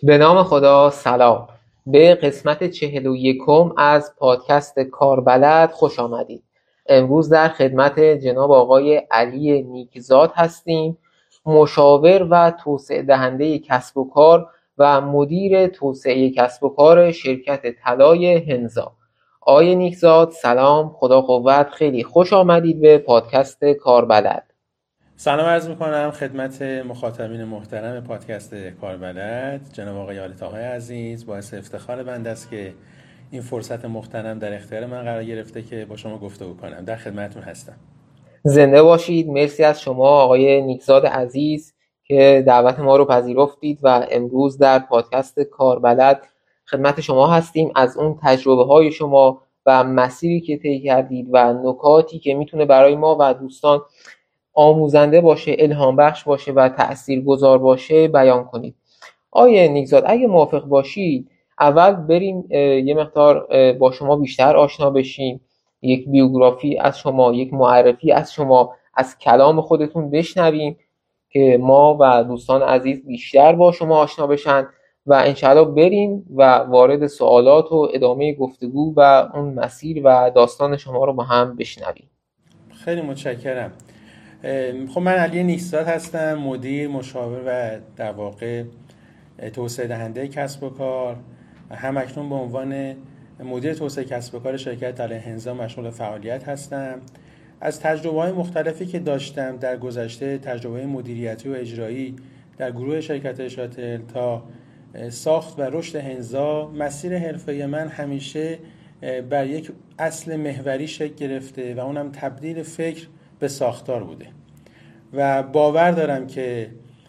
به نام خدا. سلام. به قسمت 41 از پادکست کاربلد خوش آمدید. امروز در خدمت جناب آقای علی نیکزاد هستیم، مشاور و توسعه دهنده کسب و کار و مدیر توسعه کسب و کار شرکت طلای هنزا. آقای نیکزاد سلام، خدا قوت، خیلی خوش آمدید به پادکست کاربلد. سلام عرض میکنم خدمت مخاطبین محترم پادکست کاربلد. جناب آقای آل طاهای عزیز، باعث افتخار بنده است که این فرصت مختنم در اختیار من قرار گرفته که با شما گفتگو کنم. در خدمتتون هستم. زنده باشید. مرسی از شما آقای نیکزاد عزیز که دعوت ما رو پذیرفتید و امروز در پادکست کاربلد خدمت شما هستیم. از اون تجربه های شما و مسیری که طی کردید و نکاتی که میتونه برای ما و دوستان آموزنده باشه، الهام بخش باشه و تأثیرگذار باشه بیان کنید. آقای نیکزاد اگه موافق باشید اول بریم یه مقدار با شما بیشتر آشنا بشیم، یک بیوگرافی از شما، یک معرفی از شما از کلام خودتون بشنویم که ما و دوستان عزیز بیشتر با شما آشنا بشن و انشاءالله بریم و وارد سوالات و ادامه گفتگو و اون مسیر و داستان شما رو با هم بشنویم. خیلی متشکرم. خب من علی نیکزاد هستم، مدیر، مشاور و در واقع توسعه دهنده کسب و کار. همکنون به عنوان مدیر توسعه کسب و کار شرکت طلای هنزا مشغول فعالیت هستم. از تجربه‌های مختلفی که داشتم در گذشته، تجربه مدیریتی و اجرایی در گروه شرکت اشاتل تا ساخت و رشد هنزا، مسیر حرفه‌ای من همیشه بر یک اصل محوری شکل گرفته و اونم تبدیل فکر به ساختار بوده و باور دارم که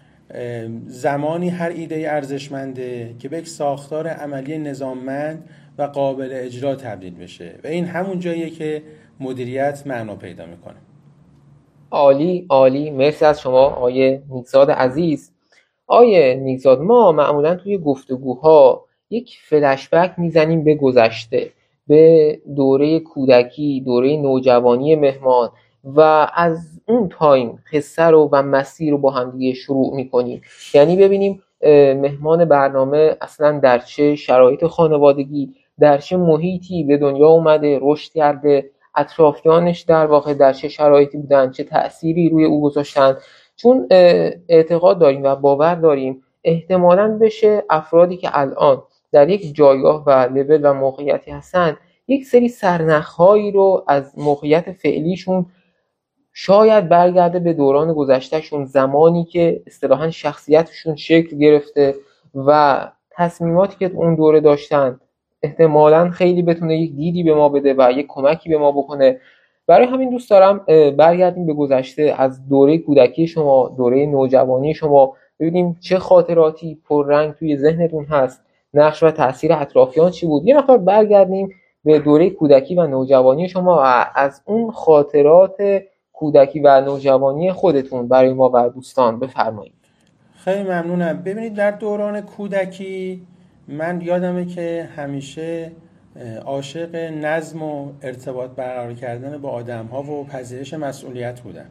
زمانی هر ایده ارزشمنده که به یک ساختار عملی نظاممند و قابل اجرا تبدیل بشه و این همون جاییه که مدیریت معنا پیدا میکنه. عالی عالی، مرسی از شما آقای نیکزاد عزیز. آقای نیکزاد، ما معمولا توی گفتگوها یک فلش بک میزنیم به گذشته، به دوره کودکی، دوره نوجوانی مهمان و از اون تایم قصه رو و مسیر رو با هم دیگه شروع میکنیم. یعنی ببینیم مهمان برنامه اصلا در چه شرایط خانوادگی، در چه محیطی به دنیا اومده، رشد کرده، اطرافیانش در واقع در چه شرایطی بودن، چه تأثیری روی او گذاشتن. چون اعتقاد داریم و باور داریم احتمالاً بشه افرادی که الان در یک جایگاه و لول و موقعیتی هستن یک سری سرنخ‌هایی رو از موقعیت فعلیشون شاید برگرده به دوران گذشتهشون، زمانی که اصطلاحاً شخصیتشون شکل گرفته و تصمیماتی که اون دوره داشتن احتمالاً خیلی بتونه یک دیدی به ما بده و یک کمکی به ما بکنه. برای همین دوست دارم برگردیم به گذشته، از دوره کودکی شما، دوره نوجوانی شما، ببینیم چه خاطراتی پررنگ توی ذهنتون هست، نقش و تاثیر اطرافیان چی بود. یه مقدار برگردیم به دوره کودکی و نوجوانی شما و از اون خاطرات کودکی و نوجوانی خودتون برای ما و دوستان بفرمایید. خیلی ممنونم. ببینید در دوران کودکی من یادمه که همیشه عاشق نظم و ارتباط برقرار کردن با آدم‌ها و پذیرش مسئولیت بودم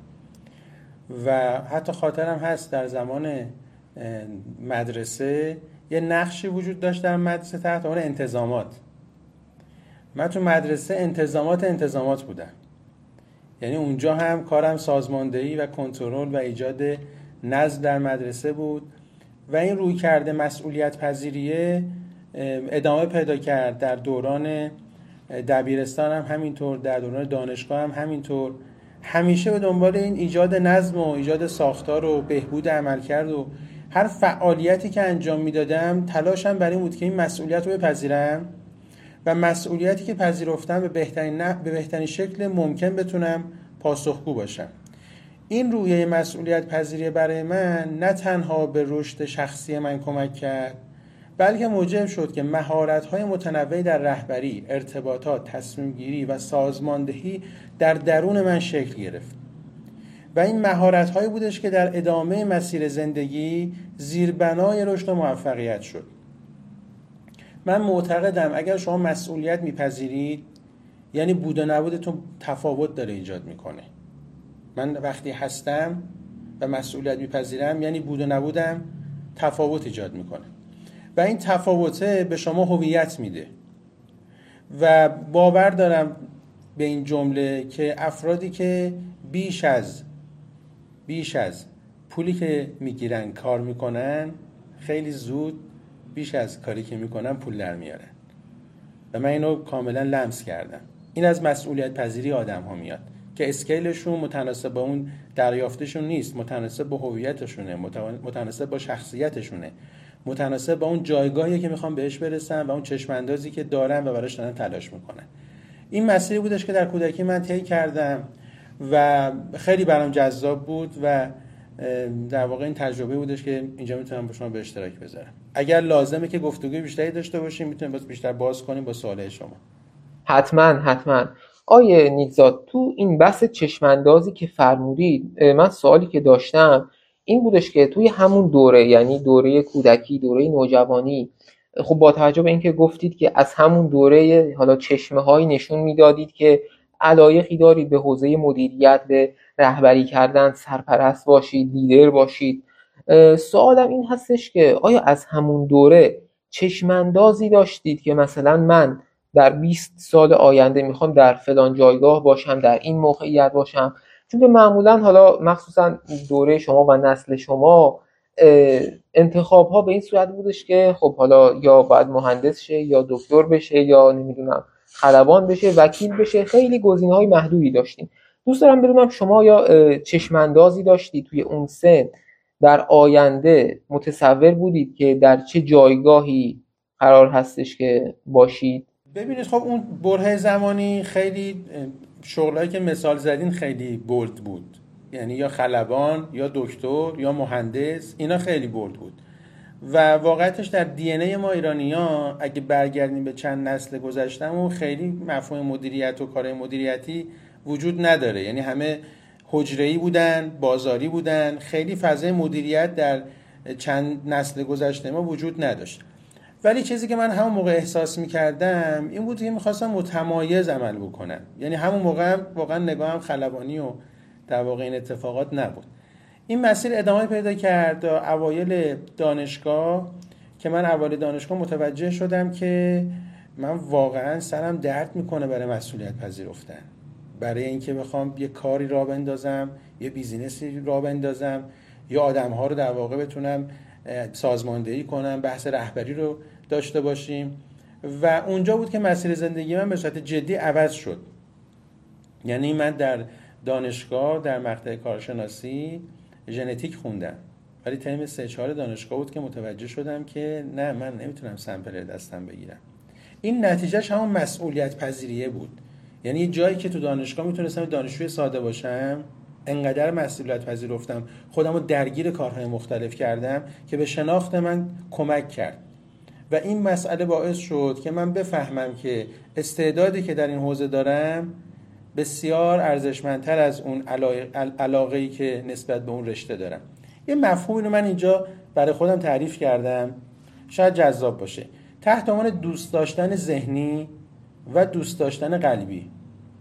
و حتی خاطرم هست در زمان مدرسه یه نقشی وجود داشت در مدرسه تحت عنوان انتظامات. من تو مدرسه انتظامات بودم، یعنی اونجا هم کارم سازماندهی و کنترل و ایجاد نظم در مدرسه بود و این رویکرد مسئولیت پذیریه ادامه پیدا کرد در دوران دبیرستان هم همینطور، در دوران دانشگاه هم همینطور. همیشه به دنبال این ایجاد نظم و ایجاد ساختار و بهبود عملکرد و هر فعالیتی که انجام میدادم تلاشم برای این بود که این مسئولیت رو بپذیرم و مسئولیتی که پذیرفتم به بهترین شکل ممکن بتونم پاسخگو باشم. این رویه مسئولیت پذیری برای من نه تنها به رشد شخصی من کمک کرد، بلکه موجب شد که مهارت‌های متنوعی در رهبری، ارتباطات، تصمیم‌گیری و سازماندهی در درون من شکل گرفت و این مهارت‌هایی بودش که در ادامه مسیر زندگی زیربنای رشد و موفقیت شد. من معتقدم اگر شما مسئولیت میپذیرید یعنی بود و نبودتون تفاوت داره ایجاد میکنه. من وقتی هستم و مسئولیت میپذیرم یعنی بود و نبودم تفاوت ایجاد میکنه و این تفاوته به شما هویت میده. و باور دارم به این جمله که افرادی که بیش از پولی که میگیرن کار میکنن، خیلی زود بیش از کاری که میکنن پول در میارن. و من اینو کاملا لمس کردم. این از مسئولیت پذیری آدم ها میاد که اسکیلشون متناسب با اون دریافتشون نیست، متناسب با هویتشونه، متناسب با شخصیتشونه، متناسب با اون جایگاهی که میخوان بهش برسن و اون چشم اندازی که دارن و براش دارن تلاش میکنن. این مسیری بودش که در کودکی من طی کردم و خیلی برام جذاب بود و در واقع این تجربه بودش که اینجا میتونم با شما به اشتراک بذارم. اگر لازمه که گفتگوی بیشتری داشته باشیم میتونیم بیشتر باز کنیم با سوالای شما. حتما. آیه نیکزاد، تو این بحث چشماندازی که فرمودید، من سوالی که داشتم این بودش که توی همون دوره، یعنی دوره کودکی، دوره نوجوانی، خب با توجه به اینکه گفتید که از همون دوره حالا چشمه‌هایی نشون میدادید که علایقی دارید به حوزه مدیریت، به رهبری کردن، سرپرست باشید، لیدر باشید، سوالم این هستش که آیا از همون دوره چشماندازی داشتید که مثلا من در 20 سال آینده میخوام در فلان جایگاه باشم، در این موقعیت باشم؟ چون که معمولا حالا مخصوصا دوره شما و نسل شما انتخاب ها به این صورت بودش که خب حالا یا باید مهندس شه یا دکتر بشه یا نمیدونم خلبان بشه، وکیل بشه، خیلی گزینه‌های محدودی داشتیم. دوست دارم بدونم شما یا چشماندازی داشتی توی اون سن در آینده متصور بودید که در چه جایگاهی قرار هستش که باشید؟ ببینید خب اون بره زمانی خیلی شغلایی که مثال زدین خیلی بولد بود، یعنی یا خلبان یا دکتر یا مهندس، اینا خیلی بولد بود و واقعیتش در دی ان ای ما ایرانی‌ها اگه برگردیم به چند نسل گذشتهمون خیلی مفهوم مدیریت و کارهای مدیریتی وجود نداره، یعنی همه حجره‌ای بودن، بازاری بودن، خیلی فضای مدیریت در چند نسل گذشته ما وجود نداشت. ولی چیزی که من همون موقع احساس می‌کردم این بود که می‌خواستم متمایز عمل بکنم، یعنی همون موقع واقعا نگاهم خلبانی و در واقع این اتفاقات نبود. این مسیر ادامه پیدا کرد اوایل دانشگاه که من اوایل دانشگاه متوجه شدم که من واقعا سرم درد میکنه برای مسئولیت پذیرفتن، برای اینکه بخوام یه کاری راه بندازم، یه بیزینسی راه بندازم، یا آدم‌ها رو در واقع بتونم سازماندهی کنم، بحث رهبری رو داشته باشیم. و اونجا بود که مسیر زندگی من به صورت جدی عوض شد. یعنی من در دانشگاه در مقطع کارشناسی ژنتیک خوندم، ولی ترم 3-4 دانشگاه بود که متوجه شدم که نه، من نمیتونم سمپل دستم بگیرم. این نتیجهش همون مسئولیت پذیریه بود. یعنی یه جایی که تو دانشگاه میتونستم دانشجوی ساده باشم، انقدر مسئولیت پذیرفتم، خودم رو درگیر کارهای مختلف کردم که به شناخت من کمک کرد و این مسئله باعث شد که من بفهمم که استعدادی که در این حوزه دارم بسیار ارزشمندتر از اون علاقه‌ای که نسبت به اون رشته دارم. یه مفهومی رو من اینجا برای خودم تعریف کردم، شاید جذاب باشه، تحت عنوان دوست داشتن ذهنی و دوست داشتن قلبی.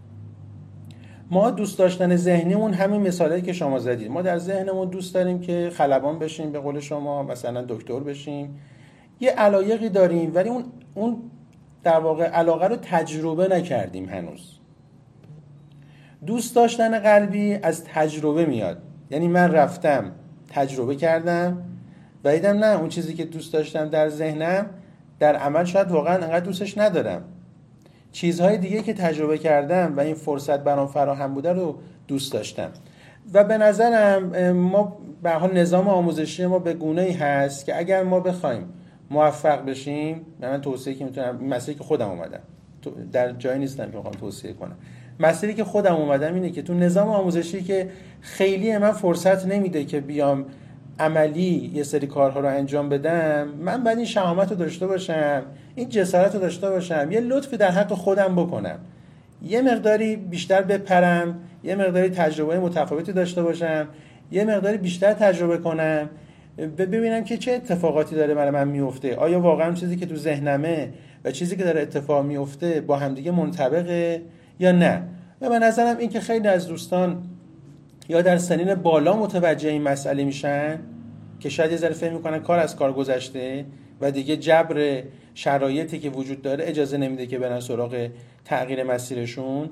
ما دوست داشتن ذهنیمون همین مثالایی که شما زدید، ما در ذهنمون دوست داریم که خلبان بشیم، به قول شما مثلا دکتر بشیم، یه علایقی داریم ولی اون در واقع علاقه رو تجربه نکردیم هنوز. دوست داشتن قلبی از تجربه میاد، یعنی من رفتم تجربه کردم و دیدم نه، اون چیزی که دوست داشتم در ذهنم در عمل شاید واقعا انقدر دوستش ندارم. چیزهای دیگه که تجربه کردم و این فرصت برام فراهم بوده رو دوست داشتم. و به نظرم ما به حال نظام آموزشی ما به گونه‌ای هست که اگر ما بخوایم موفق بشیم، من توصیه که میتونم، این مسئله که خودم اومدم در جایی نیستم که بخوام توصیه کنم، مسئله که خودم اومدم اینه که تو نظام آموزشی که خیلی من فرصت نمیده که بیام عملی یه سری کارها رو انجام بدم، من باید این شهامت رو داشته باشم، این جسارت رو داشته باشم، یه لطفی در حق خودم بکنم، یه مقداری بیشتر بپرم، یه مقداری تجربه متفاوتی داشته باشم، یه مقداری بیشتر تجربه کنم، ببینم که چه اتفاقاتی داره برای من میفته، آیا واقعا چیزی که تو ذهنمه و چیزی که داره اتفاق میفته با همدیگه منطبقه یا نه. و به نظرم این که خیلی از دوستان یا در سنین بالا متوجه این مسئله میشن که شاید یه ذره فکر میکنن کار از کار گذشته و دیگه جبر شرایطی که وجود داره اجازه نمیده که برن سراغ تغییر مسیرشون،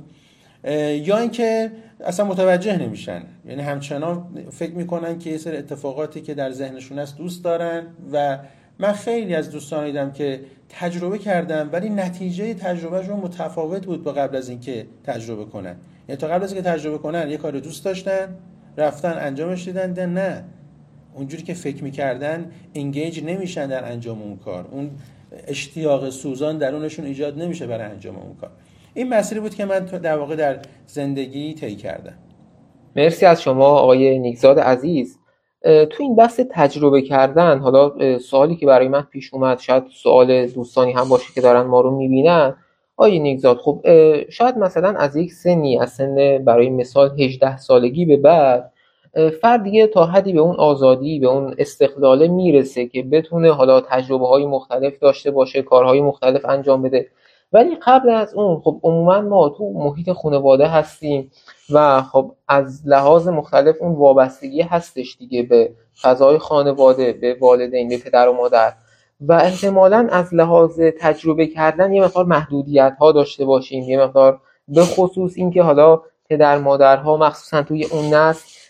یا اینکه اصلا متوجه نمیشن، یعنی همچنان فکر میکنن که یه سری اتفاقاتی که در ذهنشون هست دوست دارن. و من خیلی از دوستان دیدم که تجربه کردن ولی نتیجه تجربهشون متفاوت بود با قبل از اینکه تجربه کنن. یعنی تا قبل از اینکه تجربه کنن یه کار دوست داشتن، رفتن انجامش دیدن، نه اونجوری که فکر میکردن انگیج نمیشن در انجام اون کار، اون اشتیاق سوزان درونشون ایجاد نمیشه برای انجام اون کار. این مسیری بود که من در واقع در زندگی طی کردم. مرسی از شما آقای نیکزاد عزیز. تو این بحث تجربه کردن، حالا سوالی که برای من پیش اومد، شاید سوال دوستانی هم باشه که دارن ما رو میبینن. آقای نیکزاد، خب شاید مثلا از یک سنی، از سن برای مثال 18 سالگی به بعد، فرد دیگه تا حدی به اون آزادی، به اون استقلاله میرسه که بتونه حالا تجربه های مختلف داشته باشه، کارهای مختلف انجام بده. ولی قبل از اون خب عموما ما تو محیط خانواده هستیم و خب از لحاظ مختلف اون وابستگی هستش دیگه به فضای خانواده، به والدین، به پدر و مادر، و احتمالاً از لحاظ تجربه کردن یه مقدار محدودیت ها داشته باشیم، یه مقدار به خصوص این که حالا پدر مادرها مخصوصا توی اون نسل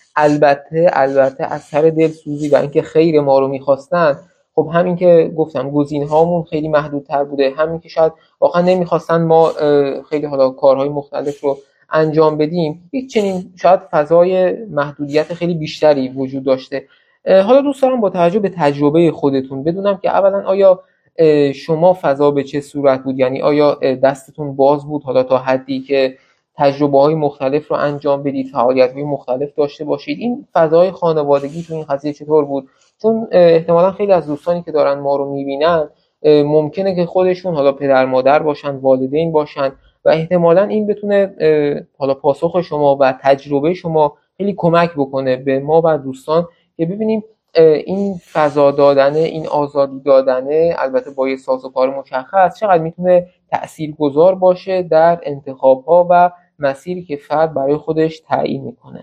البته از سر دلسوزی و اینکه خیر ما رو میخواستن، خب همین که گفتم گزینه‌هامون خیلی محدودتر بوده، همین که شاید واقعا نمیخواستن ما خیلی حالا کارهای مختلف رو انجام بدیم، یک چنین شاید فضای محدودیت خیلی بیشتری وجود داشته. حالا دوست دارم با توجه به تجربه خودتون بدونم که اولا آیا شما فضا به چه صورت بود؟ یعنی آیا دستتون باز بود حالا تا حدی که تجربه‌های مختلف رو انجام بدید، فعالیت‌های مختلف داشته باشید؟ این فضای خانوادگی تو این قضیه چطور بود؟ چون احتمالاً خیلی از دوستانی که دارن ما رو می‌بینن ممکنه که خودشون حالا پدر مادر باشن، والدین باشن، و احتمالاً این بتونه حالا پاسخ شما و تجربه شما خیلی کمک بکنه به ما و دوستان که ببینیم این فضا دادنه، این آزادی دادنه، البته با یه سازوکار مشخص، چقدر میتونه تأثیرگذار باشه در انتخاب‌ها و مسیری که فرد برای خودش تعیین میکنه.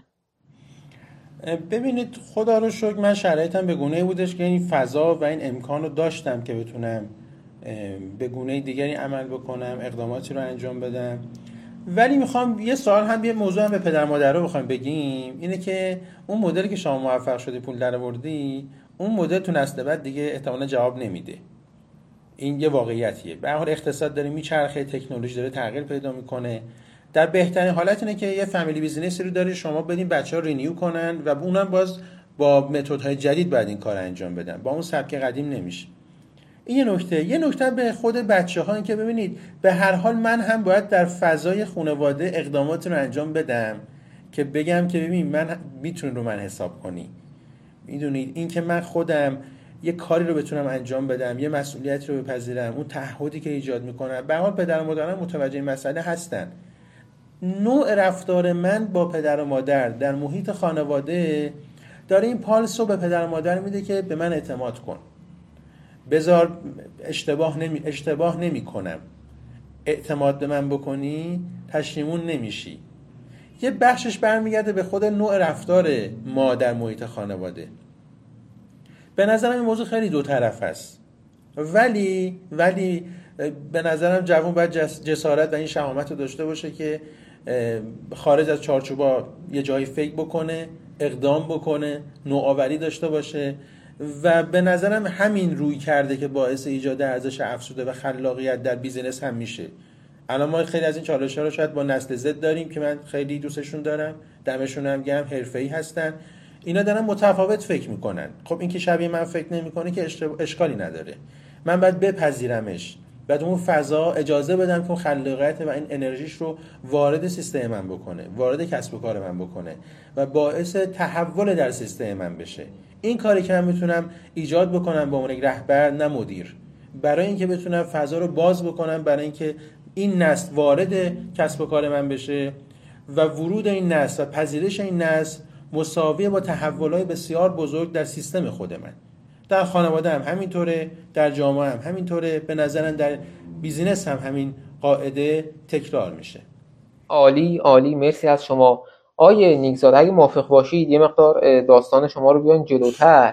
ببینید خدا رو شکر من شرایطم به گونه‌ای بودش که این فضا و این امکان رو داشتم که بتونم به گونه دیگری عمل بکنم، اقداماتی رو انجام بدم. ولی میخوام یه سوال هم، یه موضوع هم به پدر مادر رو بخوام بگیم، اینه که اون مدلی که شما موفق شدی پول درآوردی، اون مدل تو نسل بعد دیگه احتمالاً جواب نمیده. این یه واقعیتیه. به هر حال اقتصاد داره میچرخه، تکنولوژی داره تغییر پیدا میکنه. در بهترین حالت اینه که یه فامیلی بیزینسی رو داری شما بدین بچه‌ها رینیو کنن و اونم باز با متدهای جدید بعد این کار انجام بدن، با اون سبک قدیم نمیشه. این یه نکته به خود بچه‌ها این که ببینید به هر حال من هم باید در فضای خانواده اقدامات رو انجام بدم که بگم که ببین من میتونی رو من حساب کنی. میدونید این که من خودم یه کاری رو بتونم انجام بدم، یه مسئولیت رو بپذیرم، اون تعهدی که ایجاد میکنم، به هر حال پدر و مادرم متوجه این مسئله هستن. نوع رفتار من با پدر و مادر در محیط خانواده داره این پالس رو به پدر و مادر میده که به من اعتماد کن، بذار اشتباه نمی کنم، اعتماد به من بکنی پشیمون نمیشی. یه بخشش برمیگرده به خود نوع رفتار ما در محیط خانواده. به نظرم این موضوع خیلی دو طرف هست، ولی به نظرم جوان باید جسارت و این شهامت رو داشته باشه که خارج از چارچوبا یه جایی فکر بکنه، اقدام بکنه، نوآوری داشته باشه. و به نظرم همین روی کرده که باعث ایجاد ارزش افزوده و خلاقیت در بیزینس هم میشه. الان ما خیلی از این چالش‌ها رو شاید با نسل زد داریم که من خیلی دوستشون دارم، دمشون هم گرم، حرفه‌ای هستن، اینا دارن متفاوت فکر میکنن. خب این که شبیه من فکر نمیکنه که اشکالی نداره، من باید بپذیرمش، بعد اون فضا اجازه بدم که اون خلاقیت و این انرژیش رو وارد سیستم من بکنه، وارد کسب و کار من بکنه و باعث تحول در سیستم من بشه. این کاری که من میتونم ایجاد بکنم با عنوان یک رهبر، نه مدیر، برای اینکه بتونم فضا رو باز بکنم برای اینکه این نسل وارد کسب و کار من بشه و ورود این نسل و پذیرش این نسل مساویه با تحولات بسیار بزرگ در سیستم خود من. در خانواده هم همینطوره، در جامعه هم همینطوره، به نظرم در بیزینس هم همین قاعده تکرار میشه. عالی، مرسی از شما. آیه نیکزاد، اگه موافق باشید یه مقدار داستان شما رو بیان جلوتر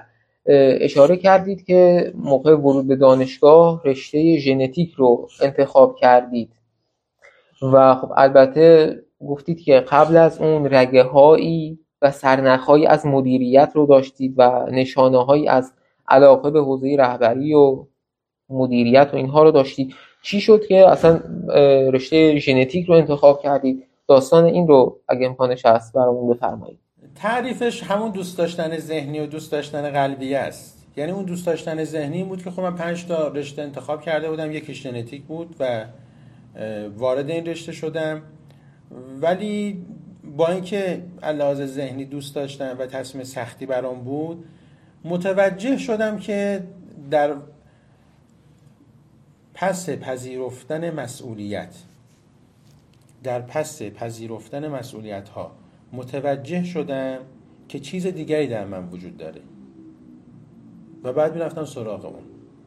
اشاره کردید که موقع ورود به دانشگاه رشته ژنتیک رو انتخاب کردید و خب البته گفتید که قبل از اون رگه‌هایی و سرنخ‌هایی از مدیریت رو داشتید و نشانه‌هایی از علاقه به حوزه رهبری و مدیریت و اینها رو داشتید. چی شد که اصلا رشته ژنتیک رو انتخاب کردید؟ داستان این رو اگه امکانش هست برامون بفرمایید. تعریفش همون دوست داشتن ذهنی و دوست داشتن قلبی است. یعنی اون دوست داشتن ذهنی این بود که خب من 5 تا رشته انتخاب کرده بودم، یکیش ژنتیک بود و وارد این رشته شدم، ولی با اینکه علاوه ذهنی دوست داشتم و تصمیم سختی برام بود، متوجه شدم که در پس پذیرفتن مسئولیت ها متوجه شدم که چیز دیگری در من وجود داره و بعد میرفتم سراغ اون.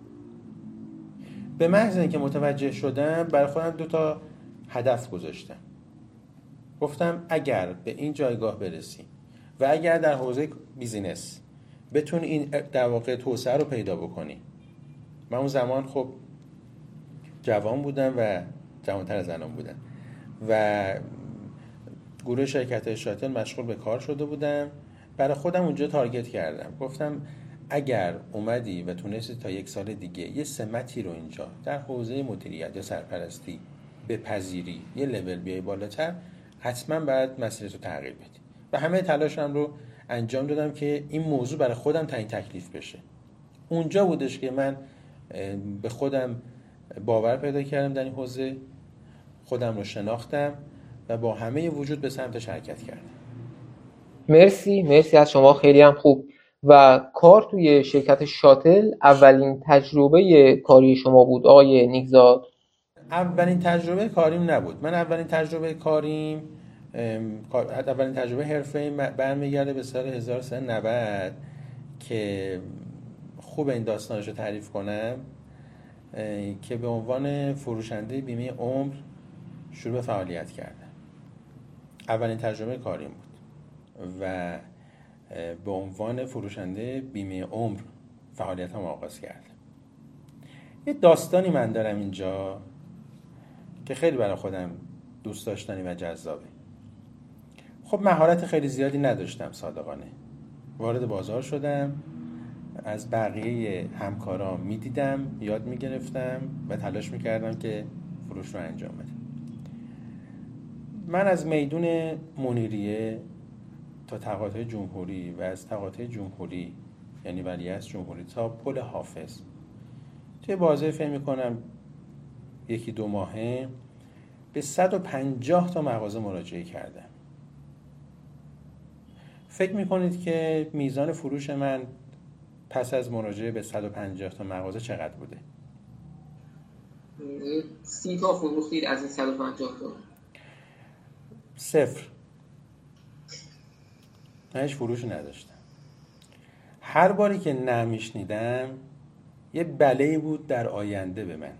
به محض اینکه متوجه شدم برای خودم 2 تا هدف گذاشتم. گفتم اگر به این جایگاه برسی و اگر در حوزه بیزینس بتونی این در واقع توسعه رو پیدا بکنی. من اون زمان خب جوان بودم و جوانتر از الان بودم و گروه شرکت شاتل مشغول به کار شده بودم. برای خودم اونجا تارگت کردم، گفتم اگر اومدی و تونستی تا 1 سال دیگه یه سمتی رو اینجا در حوزه مدیریت یا سرپرستی بپذیری، یه لول بیای بالاتر، حتما باید مسیرت رو تغییر بدی. و همه تلاشم رو انجام دادم که این موضوع برای خودم تعیین تکلیف بشه. اونجا بودش که من به خودم باور پیدا کردم در این حوزه، خودم رو شناختم و با همه وجود به سمتش حرکت کردم. مرسی از شما، خیلی هم خوب. و کار توی شرکت شاتل اولین تجربه کاری شما بود آقای نیکزاد؟ اولین تجربه کاریم نبود. من اولین تجربه حرفه‌ای برمیگرده به سال 1390 که خوب این داستانش رو تعریف کنم، که به عنوان فروشنده بیمه عمر شروع به فعالیت کردم. اولین تجربه کاریم بود و به عنوان فروشنده بیمه عمر فعالیتم آغاز کردم. یه داستانی من دارم اینجا که خیلی برای خودم دوست داشتنی و جذابه. خب مهارت خیلی زیادی نداشتم صادقانه. وارد بازار شدم، از بقیه همکارام میدیدم، یاد میگرفتم و تلاش میکردم که فروش رو انجام بدم. من از میدون منیریه تا تقاطع جمهوری و از تقاطع جمهوری یعنی ولیعصر جمهوری تا پل حافظ توی بازه فکر میکنم 1-2 ماهه به 150 تا مغازه مراجعه کردم. فکر میکنید که میزان فروش من پس از مراجعه به 150 تا مغازه چقدر بوده؟ 30 تا فروختید از این 150 تا؟ 0. من هیچ فروشی نداشتم. هر باری که نمیشنیدم یه بلایی بود در آینده به من.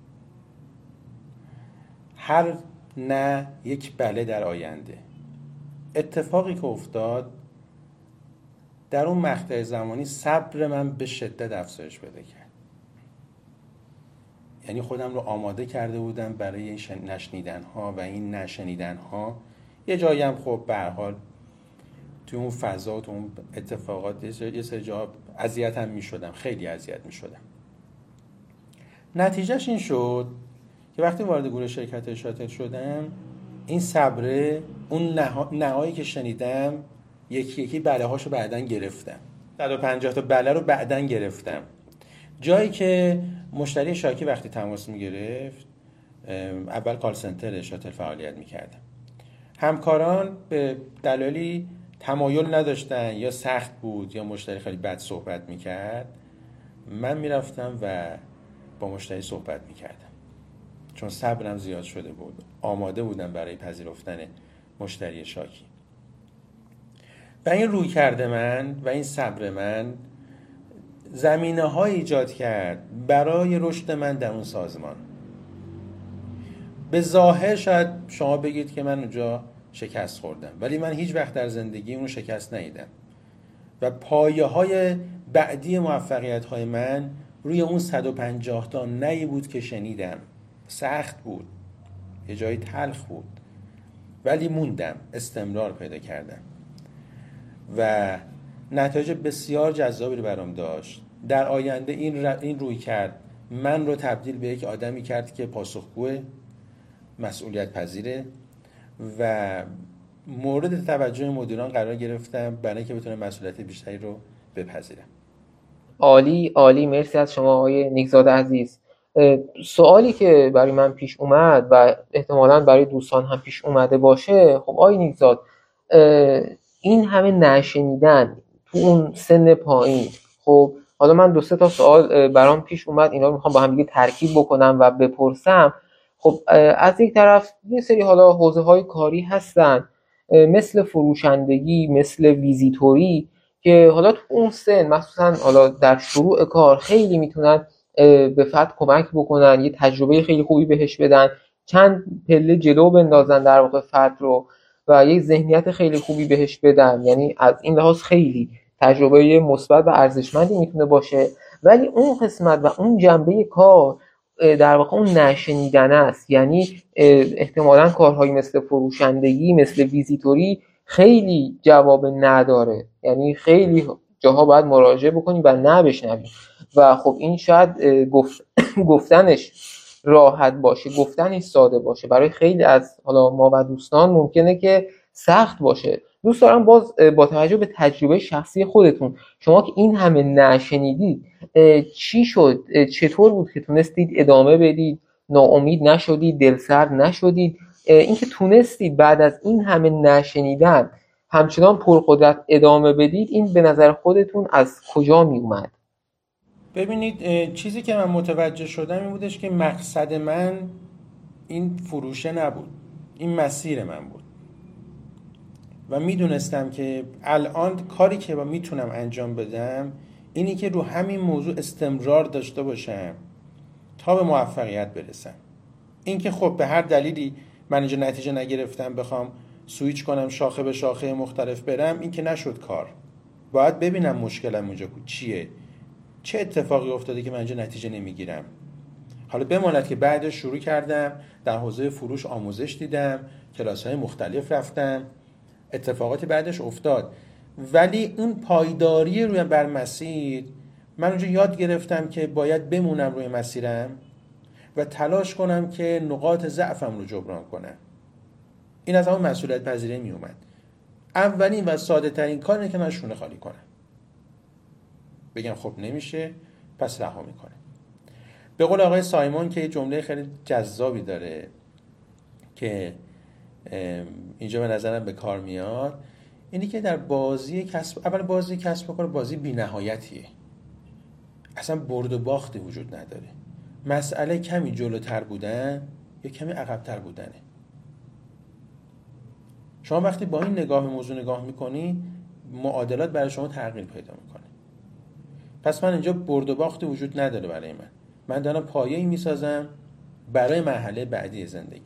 هر نه یک بله در آینده. اتفاقی که افتاد در اون مقطع زمانی صبر من به شدت افزایش پیدا کرد. یعنی خودم رو آماده کرده بودم برای این نشنیدن ها و این نشنیدن ها. یه جایی هم خب به هر حال توی اون فضا تو اون اتفاقات یه سری جا اذیت هم می شدم، خیلی اذیت می شدم. نتیجهش این شد که وقتی وارد گروه شرکت شاتل شدم، این صبره، اون نهایی که شنیدم، یکی یکی بله هاشو بعدن گرفتم. 150 تا بله رو بعدن گرفتم. جایی که مشتری شاکی وقتی تماس میگرفت، اول کال سنتر شاتل فعالیت میکردم. همکاران به دلایلی تمایل نداشتن یا سخت بود یا مشتری خیلی بد صحبت میکرد، من میرفتم و با مشتری صحبت میکردم، چون صبرم زیاد شده بود، آماده بودم برای پذیرفتن مشتری شاکی. و این روی کرده من و این صبر من زمینه های ایجاد کرد برای رشد من در اون سازمان. به ظاهر شاید شما بگید که من اونجا شکست خوردم، ولی من هیچ وقت در زندگی اونو شکست ندیدم و پایه های بعدی موفقیت‌های من روی اون 150 تا نهی بود که شنیدم. سخت بود، یه جایی تلخ بود، ولی موندم، استمرار پیدا کردم و نتایج بسیار جذابی رو برام داشت. در آینده این روی کرد من رو تبدیل به یک آدمی کرد که پاسخگوه، مسئولیت پذیره و مورد توجه مدیران قرار گرفتم برای اینکه بتونم مسئولیت بیشتری رو بپذیرم. عالی عالی، مرسی از شما آقای نیکزاد عزیز. سوالی که برای من پیش اومد و احتمالاً برای دوستان هم پیش اومده باشه، خب آقای نیکزاد، این همه نشنیدن تو اون سن پایین، خب حالا من 2-3 تا سوال برام پیش اومد، اینا رو میخوام با هم دیگه ترکیب بکنم و بپرسم. خب از یک طرف یه سری حالا حوزه‌های کاری هستن، مثل فروشندگی، مثل ویزیتوری، که حالا تو اون سن مخصوصا حالا در شروع کار خیلی میتونن به فرد کمک بکنن، یه تجربه خیلی خوبی بهش بدن، چند پله جلو بندازن در واقع فرد رو و یه ذهنیت خیلی خوبی بهش بدن. یعنی از این لحاظ خیلی تجربه مثبت و ارزشمندی میتونه باشه. ولی اون قسمت و اون جنبه کار در واقع اون نشنیدن است. یعنی احتمالاً کارهایی مثل فروشندگی، مثل ویزیتوری خیلی جواب نداره، یعنی خیلی جاها باید مراجعه بکنی و نه بشنوی و خب این شاید گفتنش راحت باشه، گفتنش ساده باشه، برای خیلی از حالا ما و دوستان ممکنه که سخت باشه. دوست دارم باز با توجه به تجربه شخصی خودتون، شما که این همه نشنیدید، چی شد، چطور بود که تونستید ادامه بدید، ناامید نشدید، دلسرد نشدید، اینکه تونستید بعد از این همه نشنیدن همچنان پرقدرت ادامه بدید، این به نظر خودتون از کجا می اومد؟ ببینید، چیزی که من متوجه شدم این بودش که مقصد من این فروشه نبود، این مسیر من بود و میدونستم که الان کاری که میتونم انجام بدم اینی که رو همین موضوع استمرار داشته باشم تا به موفقیت برسم. این که خب به هر دلیلی من اینجا نتیجه نگرفتم بخوام سویچ کنم شاخه به شاخه مختلف برم، این که نشد کار. باید ببینم مشکلم اونجا چیه، چه اتفاقی افتاده که من اینجا نتیجه نمیگیرم. حالا بماند که بعدش شروع کردم در حوزه فروش آموزش دیدم، کلاس‌های مختلف رفتم، اتفاقاتی بعدش افتاد، ولی اون پایداری روی بر مسیر، من اونجا یاد گرفتم که باید بمونم روی مسیرم و تلاش کنم که نقاط ضعفم رو جبران کنم. این از همون مسئولیت پذیری می اومد. اولین و ساده ترین کار اینه که من شونه خالی کنم، بگم خب نمیشه پس رها میکنم. به قول آقای سایمون که یه جمله خیلی جذابی داره که اینجا به نظرم به کار میاد، اینی که در بازی کسب و کار بازی بی‌نهایتیه، اصلا برد و باختی وجود نداره. مسئله کمی جلوتر بودن یا کمی عقب‌تر بودنه. شما وقتی با این موضوع نگاه میکنی، معادلات برای شما تغییر پیدا میکنه. پس من اینجا برد و باختی وجود نداره برای من دارم پایه‌ای میسازم برای مرحله بعدی زندگی.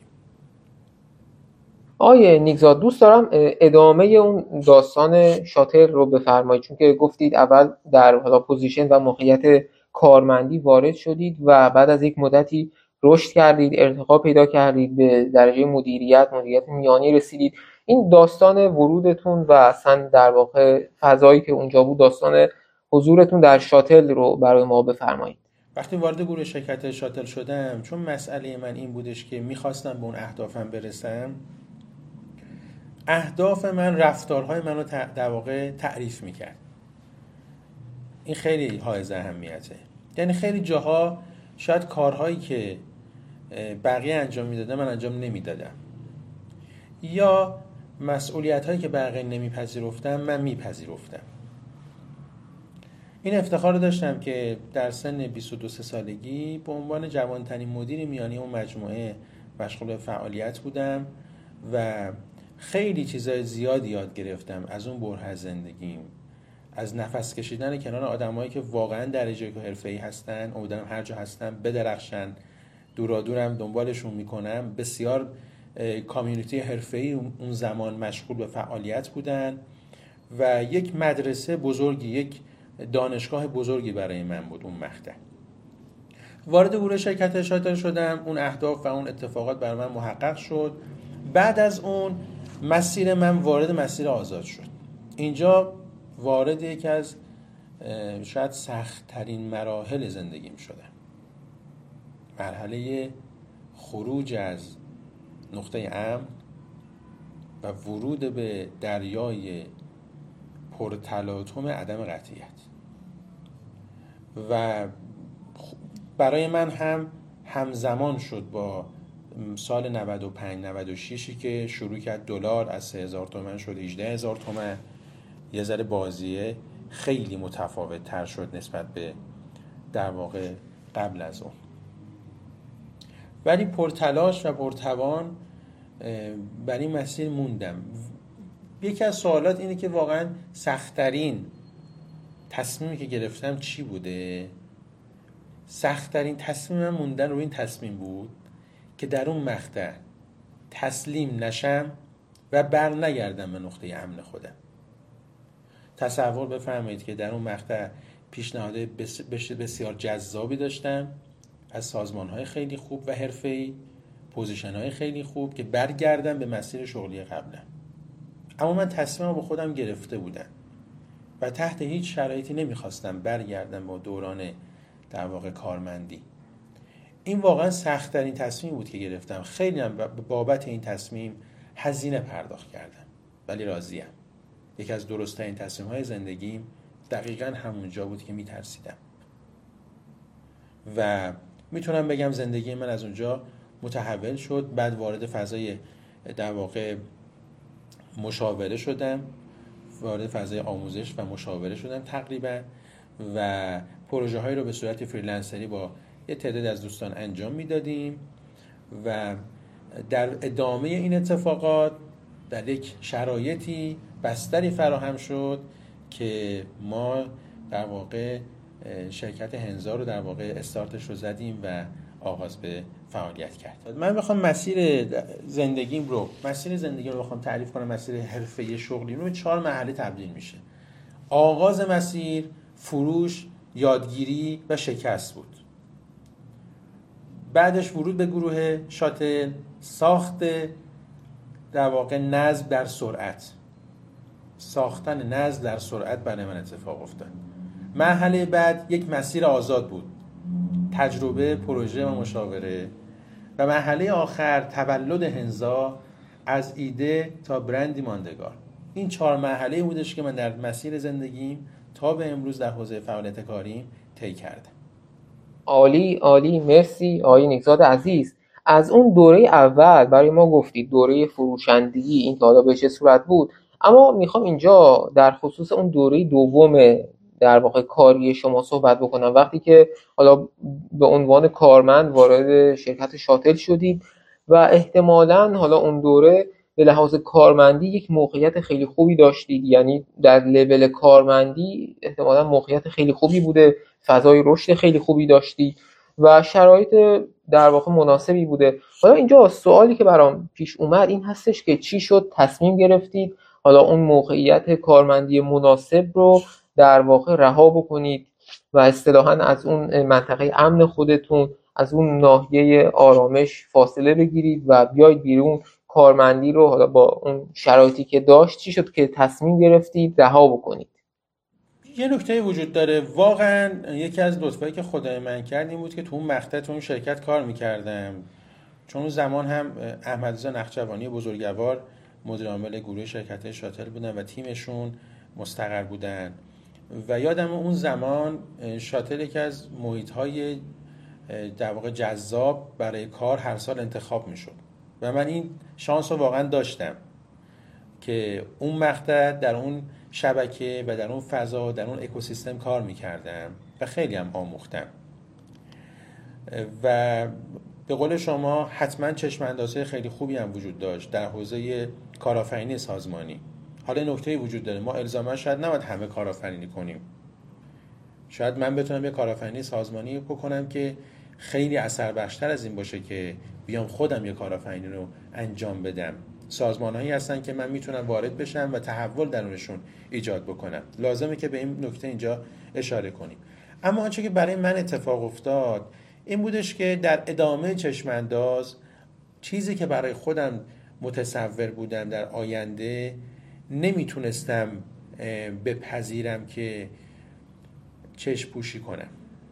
آقای نیکزاد، دوست دارم ادامه اون داستان شاتل رو بفرمایید، چون که گفتید اول در حالا پوزیشن و موقعیت کارمندی وارد شدید و بعد از یک مدتی رشد کردید، ارتقا پیدا کردید، به درجه مدیریت میانی رسیدید. این داستان ورودتون و اصلا در واقع فضایی که اونجا بود، داستان حضورتون در شاتل رو برای ما بفرمایید. وقتی وارد گروه شرکت شاتل شدم، چون مسئله من این بودش که میخواستم به اون اهدافم برسم، اهداف من رفتارهای من رو در واقع تعریف میکرد. این خیلی حائز اهمیته. یعنی خیلی جاها شاید کارهایی که بقیه انجام میدادن من انجام نمیدادم، یا مسئولیت‌هایی که بقیه نمیپذیرفتم من میپذیرفتم. این افتخار رو داشتم که در سن 22 سالگی به عنوان جوانترین مدیر میانی اون مجموعه مشغول به فعالیت بودم و خیلی چیزای زیادی یاد گرفتم از اون بره از زندگیم، از نفس کشیدن کنار آدمایی که واقعا درجه حرفه‌ای هستن، امیدوارم هر جا هستن بدرخشن، دورادورم دنبالشون میکنم. بسیار کامیونیتی حرفه‌ای اون زمان مشغول به فعالیت بودن و یک مدرسه بزرگی، یک دانشگاه بزرگی برای من بود اون مقطع. وارد گروه شرکت شاتل شدم، اون اهداف و اون اتفاقات برای من محقق شد. بعد از اون مسیر من وارد مسیر آزاد شد. اینجا وارد یکی از شاید سخت ترین مراحل زندگیم شدم. مرحله خروج از نقطه امن و ورود به دریای پرتلاطم عدم قطعیت. و برای من هم همزمان شد با سال 95-96 که شروع کرد دلار از 3000 تومان شد 18000 تومان. یه ذره بازیه خیلی متفاوت تر شد نسبت به در واقع قبل از اون، ولی پرتلاش و پرتوان بر این مسیر موندم. یکی از سوالات اینه که واقعا سخت‌ترین تصمیمی که گرفتم چی بوده؟ سخت‌ترین تصمیم من موندن روی این تصمیم بود که در اون مقطع تسلیم نشم و بر نگردم به نقطه امن خودم. تصور بفرمایید که در اون مقطع پیشنهاد بسیار جذابی داشتم از سازمان‌های خیلی خوب و حرفه‌ای، پوزیشن‌های خیلی خوب که برگردم به مسیر شغلی قبلم. اما من تصمیمم با خودم گرفته بودم و تحت هیچ شرایطی نمیخواستم برگردم با دوران در واقع کارمندی. این واقعا سخت‌ترین تصمیم بود که گرفتم. خیلی هم بابت این تصمیم هزینه پرداخت کردم، ولی راضیم. یکی از درست‌ترین تصمیم‌های زندگیم دقیقاً همونجا بود که می‌ترسیدم. و میتونم بگم زندگی من از اونجا متحول شد. بعد وارد فضای در واقع مشاوره شدم، وارد فضای آموزش و مشاوره شدم تقریبا، و پروژه هایی رو به صورت فریلنسری با یه تعداد از دوستان انجام میدادیم. و در ادامه این اتفاقات در یک شرایطی بستری فراهم شد که ما در واقع شرکت هنزا رو در واقع استارتش رو زدیم و آغاز به فعالیت کرد. من بخوام مسیر زندگیم رو بخوام تعریف کنم، مسیر حرفه‌ای شغلی رو به 4 مرحله تبدیل میشه. آغاز مسیر فروش، یادگیری و شکست بود. بعدش ورود به گروه شاتل، ساخت در واقع نظم در سرعت. ساختن نظم در سرعت برای من اتفاق افتاد. مرحله بعد یک مسیر آزاد بود، تجربه، پروژه و مشاوره. و مرحله آخر تولد هنزا، از ایده تا برندی ماندگار. این 4 مرحله بودش که من در مسیر زندگیم تا به امروز در حوزه فعالیت کاریم طی کردم. عالی عالی، مرسی آقای نیکزاد عزیز. از اون دوره اول برای ما گفتید، دوره فروشندگی، این که حالا به چه صورت بود، اما میخوام اینجا در خصوص اون دوره دوم در واقع کاری شما صحبت بکنم. وقتی که حالا به عنوان کارمند وارد شرکت شاتل شدید و احتمالاً حالا اون دوره به لحاظ کارمندی یک موقعیت خیلی خوبی داشتید، یعنی در لول کارمندی احتمالاً موقعیت خیلی خوبی بوده، فضای رشد خیلی خوبی داشتید و شرایط در واقع مناسبی بوده. حالا اینجا سوالی که برام پیش اومد این هستش که چی شد تصمیم گرفتید حالا اون موقعیت کارمندی مناسب رو در واقع رها بکنید و اصطلاحاً از اون منطقه امن خودتون، از اون ناحیه آرامش فاصله بگیرید و بیاید بیرون، کارمندی رو حالا با اون شرایطی که داشت چی شد که تصمیم گرفتید رها بکنید؟ یه نکته وجود داره. واقعا یکی از لطفایی که خدای من کرد این بود که تو اون مقطع تو اون شرکت کار میکردم، چون اون زمان هم احمدرضا نخجوانی بزرگوار مدیر عامل گروه شرکت شاتل بودن و تیمشون مستقر بودن. و یادم اون زمان شاتل یکی از محیط‌های در واقع جذاب برای کار هر سال انتخاب میشد و من این شانس رو واقعا داشتم که اون مقطع در اون شبکه و در اون فضا، در اون اکوسیستم کار میکردم و خیلی هم آموختم. و به قول شما حتما چشم‌اندازهای خیلی خوبی هم وجود داشت در حوزه کارآفرینی سازمانی. حالا نکته‌ای وجود داره، ما الزاما شاید نباید همه کارآفرینی کنیم. شاید من بتونم یه کارآفرینی سازمانی بکنم که خیلی اثر بخشتر از این باشه که بیام خودم یه کارآفرینی رو انجام بدم سازمان‌هایی هستن که من میتونم وارد بشم و تحول درونشون ایجاد بکنم. لازمه که به این نکته اینجا اشاره کنیم. اما آنچه که برای من اتفاق افتاد این بودش که در ادامه چشمانداز چیزی که برای خودم متصور بودم در آینده نمیتونستم بپذیرم که چشم پوشی کنم.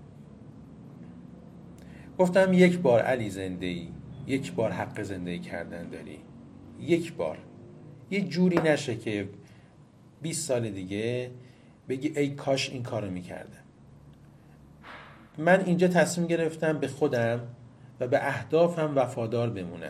گفتم یک بار علی زنده‌ای، یک بار حق زندگی کردن داری، یک بار. یه جوری نشه که 20 سال دیگه بگی ای کاش این کارو میکردم. من اینجا تصمیم گرفتم به خودم و به اهدافم وفادار بمونم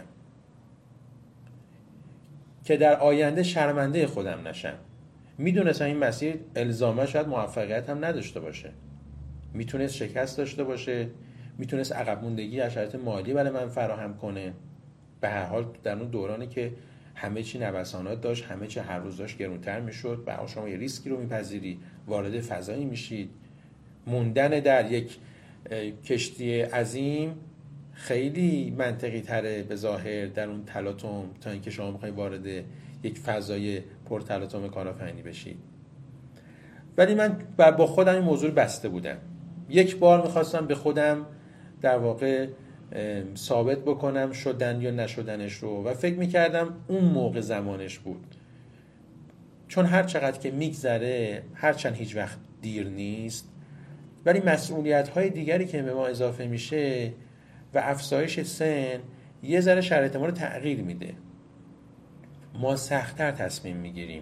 که در آینده شرمنده خودم نشم. میدونستم این مسیر الزاما شاید موفقیت هم نداشته باشه، میتونست شکست داشته باشه، میتونست عقب موندگی از شرایط مالی برای من فراهم کنه. به هر حال در اون دورانی که همه چی نوسانات داشت، همه چی هر روز داشت گرونتر میشد، به هر شما یه ریسکی رو میپذیری، وارد فضایی میشید. موندن در یک کشتی عظیم خیلی منطقی تره به ظاهر در اون تلاطم تا اینکه شما بخواید وارد یک فضای پر تلاطم کارآفرینی بشید. ولی من با خودم این موضوع بسته بودم. یک بار میخواستم به خودم در واقع ثابت بکنم شدن یا نشدنش رو و فکر میکردم اون موقع زمانش بود، چون هر چقدر که میگذره، هرچند هیچ وقت دیر نیست، ولی مسئولیت های دیگری که به ما اضافه میشه و افزایش سن یه ذره شرایط ما رو تغییر میده. ما سخت‌تر تصمیم میگیریم،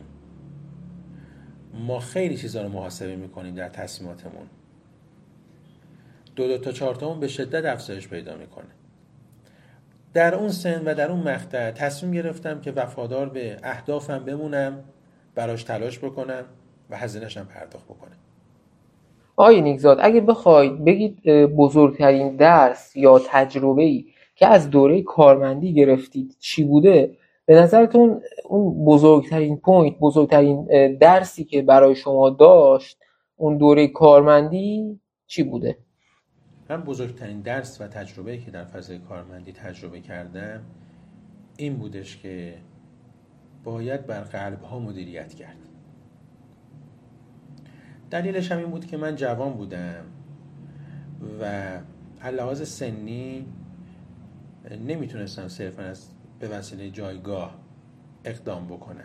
ما خیلی چیزا رو محاسبه میکنیم در تصمیماتمون. 2 تا 4 تامون به شدت افزایش پیدا میکنه. در اون سن و در اون مقطع تصمیم گرفتم که وفادار به اهدافم بمونم، براش تلاش بکنم و هزینه‌اش هم پرداخت بکنم. آقای نیکزاد، اگه بخواید بگید بزرگترین درس یا تجربه‌ای که از دوره کارمندی گرفتید چی بوده، به نظرتون اون بزرگترین پوینت، بزرگترین درسی که برای شما داشت اون دوره کارمندی چی بوده؟ من بزرگترین درس و تجربه‌ای که در فضای کارمندی تجربه کردم این بودش که باید بر قلب‌ها مدیریت کرد. دلیلش هم این بود که من جوان بودم و از لحاظ سنی نمیتونستم صرفاً به وسیله جایگاه اقدام بکنم.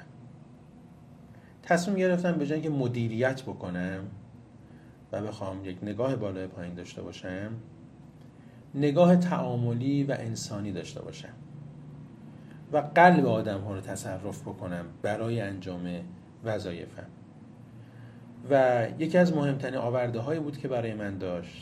تصمیم گرفتم به جای اینکه مدیریت بکنم و بخوام یک نگاه بالای پایین داشته باشم، نگاه تعاملی و انسانی داشته باشم و قلب آدم ها رو تصرف بکنم برای انجام وظایفم. و یکی از مهمترین آورده هایی بود که برای من داشت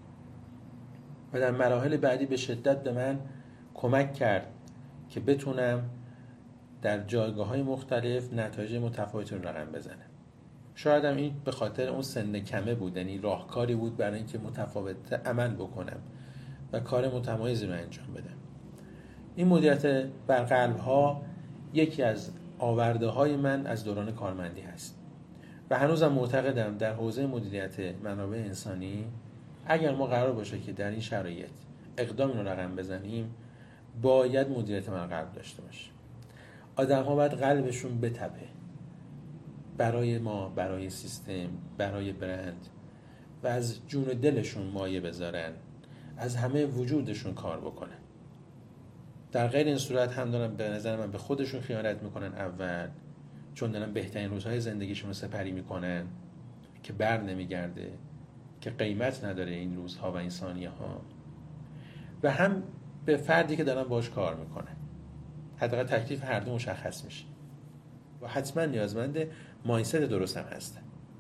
و در مراحل بعدی به شدت به من کمک کرد که بتونم در جایگاه های مختلف نتایج متفاوتی رو رقم بزنم. شاید هم این به خاطر اون سن کمه بود، یعنی راهکاری بود برای اینکه متفاوت عمل بکنم و کار متمایزی رو انجام بدم. این مدیریت بر قلب ها یکی از آورده های من از دوران کارمندی هست و هنوزم معتقدم در حوزه مدیریت منابع انسانی اگر ما قرار باشه که در این شرایط اقدامی رو رقم بزنیم باید مدیریت بر قلب داشته باشیم. آدم ها باید قلبشون بتپه برای ما، برای سیستم، برای برند و از جون و دلشون مایه بذارن، از همه وجودشون کار بکنن. در غیر این صورت هم دارن به نظر من به خودشون خیانت میکنن اول، چون دارن بهترین روزهای زندگیشون رو سپری میکنن که بر نمیگرده، که قیمت نداره این روزها و این ثانیه ها، و هم به فردی که دارن باش کار میکنن. حداقل تکلیف هر دو مشخص میشه و حتما نیازمند مایندست درست هم هستن.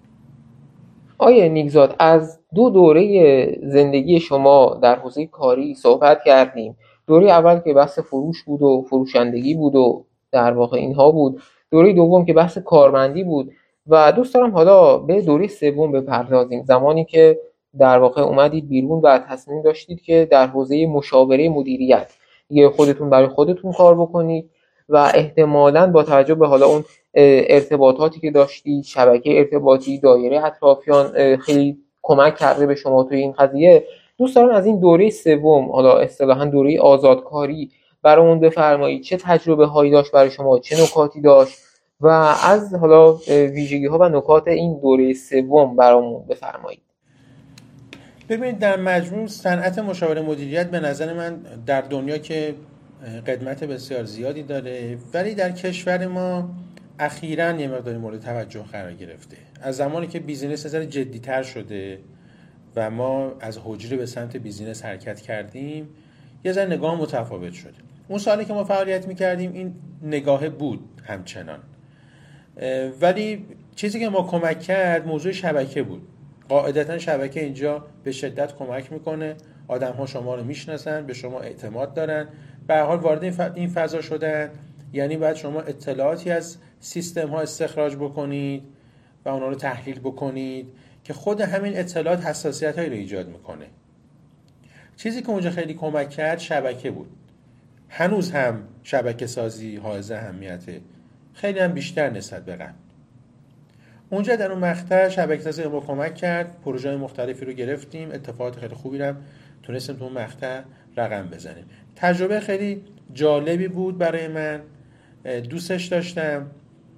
آقای نیکزاد، از 2 دوره زندگی شما در حوزه کاری صحبت کردیم. دوره اول که بحث فروش بود و فروشندگی بود و در واقع اینها بود، دوره دوم که بحث کارمندی بود و دوست دارم حالا به دوره سوم بپردازیم، زمانی که در واقع اومدید بیرون و تصمیم داشتید که در حوزه مشاوره مدیریت یه خودتون برای خودتون کار بکنید و احتمالاً با توجه به حالا اون ارتباطاتی که داشتی، شبکه ارتباطی، دایره اطرافیان خیلی کمک کرده به شما توی این قضیه. دوست دارم از این دوره سوم، حالا اصطلاحاً دوره آزادکاری، برامون بفرمایید، چه تجربه هایی داشت برای شما، چه نکاتی داشت و از حالا ویژگی ها و نکات این دوره سوم برامون بفرمایید. ببینید در مجموع صنعت مشاور مدیریت به نظر من در دنیا که قدمت بسیار زیادی داره، ولی در کشور ما اخیراً یه مقداری مورد توجه قرار گرفته. از زمانی که بیزینس نظر جدی‌تر شده و ما از حجره به سمت بیزینس حرکت کردیم، یه ذره نگاه متفاوت شده. اون سالی که ما فعالیت می‌کردیم این نگاه بود همچنان، ولی چیزی که ما کمک کرد موضوع شبکه بود. قاعدتا شبکه اینجا به شدت کمک میکنه، آدم ها شما رو میشناسن، به شما اعتماد دارن، به هر حال وارد این فضا شدن، یعنی باید شما اطلاعاتی از سیستم ها استخراج بکنید و اونا رو تحلیل بکنید که خود همین اطلاعات حساسیت هایی رو ایجاد میکنه. چیزی که اونجا خیلی کمک کرد شبکه بود. هنوز هم شبکه سازی حائز اهمیته، خیلی هم بیشتر نسبت به قبل. اونجا در اون مقطع شبکه‌سازی ما کمک کرد، پروژه‌های مختلفی رو گرفتیم، اتفاقات خیلی خوبی رو تونستیم تو اون مقطع رقم بزنیم. تجربه خیلی جالبی بود برای من، دوستش داشتم.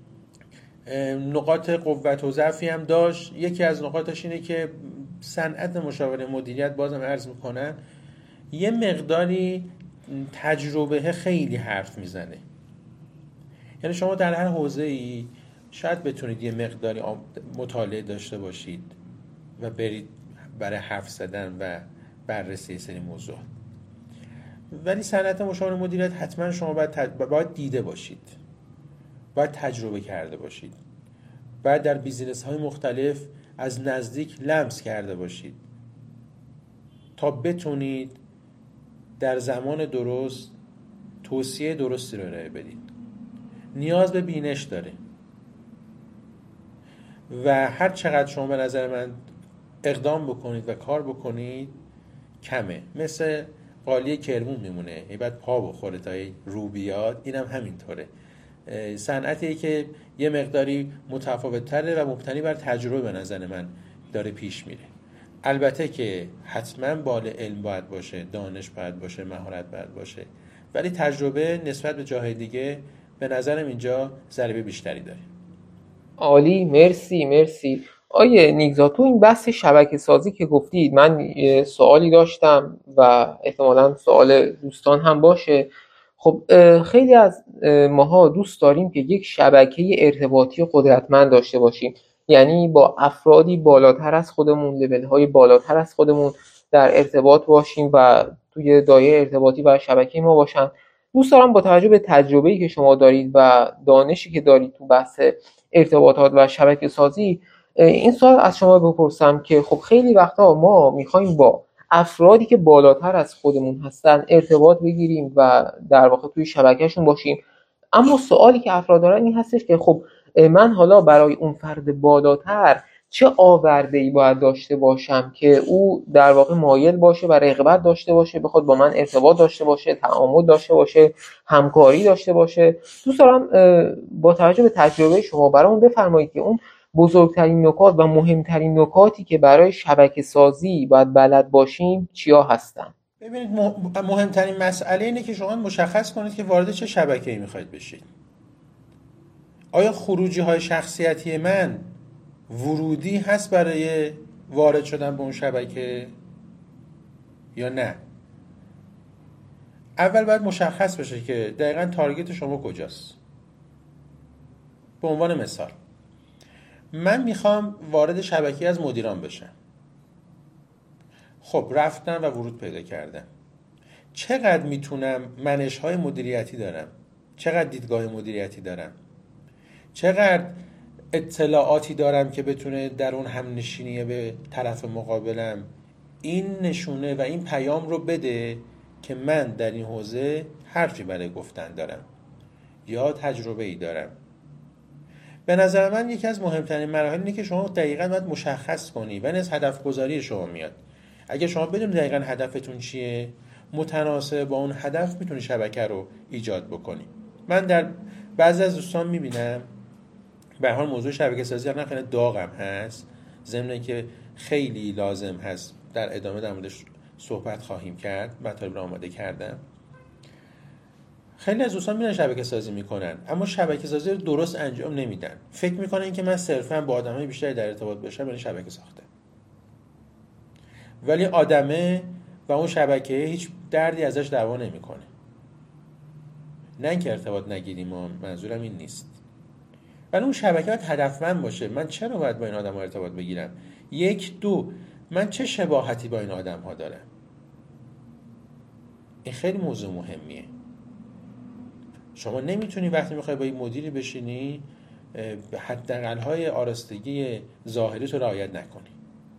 نقاط قوت و ضعفی هم داشت. یکی از نقاطش اینه که صنعت مشاوره مدیریت، بازم عرض میکنم، یه مقداری تجربه خیلی حرف میزنه. یعنی شما در هر حوزه‌ای شاید بتونید یه مقداری مطالعه داشته باشید و برید برای حرف زدن و بررسی سری موضوع، ولی صنعت مشاوره مدیریت حتما شما باید دیده باشید، باید تجربه کرده باشید، باید در بیزینس های مختلف از نزدیک لمس کرده باشید تا بتونید در زمان درست توصیه درستی رو ارائه بدید. نیاز به بینش داره و هر چقدر شما به نظر من اقدام بکنید و کار بکنید کمه. مثل قالی کرمون میمونه، این بعد پا بخوره تا رو بیاد. اینم همینطوره. صنعتی که یه مقداری متفاوت‌تره و مبتنی بر تجربه به نظر من داره پیش میره. البته که حتما بال علم باید باشه، دانش باید باشه، مهارت باید باشه، ولی تجربه نسبت به جاهای دیگه به نظرم اینجا ضریب بیشتری داره. عالی، مرسی. آیه نیگزاد، تو این بحث شبکه سازی که گفتید، من یه سوالی داشتم و احتمالاً سوال دوستان هم باشه. خب خیلی از ماها دوست داریم که یک شبکه ارتباطی قدرتمند داشته باشیم، یعنی با افرادی بالاتر از خودمون، لول‌های بالاتر از خودمون در ارتباط باشیم و توی دایره ارتباطی و شبکه ما باشن. دوست دارم با توجه به تجربه‌ای که شما دارید و دانشی که دارید تو بحث ارتباطات و شبکه سازی این سوال از شما بپرسم که خب خیلی وقتا ما میخوایم با افرادی که بالاتر از خودمون هستن ارتباط بگیریم و در واقع توی شبکهشون باشیم، اما سوالی که افراد دارن این هستش که خب من حالا برای اون فرد بالاتر چه آورده‌ای باید داشته باشم که او در واقع مایل باشه و رغبت داشته باشه، بخواد با من ارتباط داشته باشه، تعامل داشته باشه، همکاری داشته باشه. دوست دارم با توجه به تجربه شما برامون بفرمایید که اون بزرگترین نکات و مهمترین نکاتی که برای شبکه سازی باید بلد باشیم چیا هستن؟ ببینید، مهمترین مسئله اینه که شما مشخص کنید که وارد چه شبکه‌ای میخواید بشید. آیا خروجی های شخصیتی من ورودی هست برای وارد شدن به اون شبکه یا نه؟ اول باید مشخص بشه که دقیقاً تارگت شما کجاست. به عنوان مثال، من میخوام وارد شبکه از مدیران بشم. خب رفتم و ورود پیدا کردم. چقدر میتونم منش‌های مدیریتی دارم؟ چقدر دیدگاه مدیریتی دارم؟ چقدر اطلاعاتی دارم که بتونه در اون همنشینی به طرف مقابلم این نشونه و این پیام رو بده که من در این حوزه حرفی برای گفتن دارم یا تجربه‌ای دارم. به نظر من یکی از مهمترین مراحل اینه که شما دقیقاً باید مشخص کنی و این از هدف گذاری شما میاد. اگه شما بدونید دقیقاً هدفتون چیه، متناسب با اون هدف میتونی شبکه رو ایجاد بکنی. من در بعضی از دوستان میبینم به هر حال موضوع شبکه سازی الان خیلی داغم هست، ضمن که خیلی لازم هست در ادامه در موردش صحبت خواهیم کرد، مطالب رو آماده کردم. خیلی از دوستان میرن شبکه سازی میکنن اما شبکه سازی رو درست انجام نمیدن. فکر میکنن که من صرفا با آدمای بیشتری در ارتباط باشم یعنی شبکه ساخته، ولی آدمه و اون شبکه هیچ دردی ازش دعوا نمیکنه. نه اینکه ارتباط نگیریم، منظورم این نیست، ولی اون شبکه باید هدفمند باشه. من چرا باید با این آدم ها ارتباط بگیرم؟ یک، دو، من چه شباهتی با این آدم ها دارم؟ این خیلی موضوع مهمیه. شما نمیتونی وقتی میخوای با یک مدیری بشینی حداقل‌های آراستگی ظاهری تو رعایت نکنی.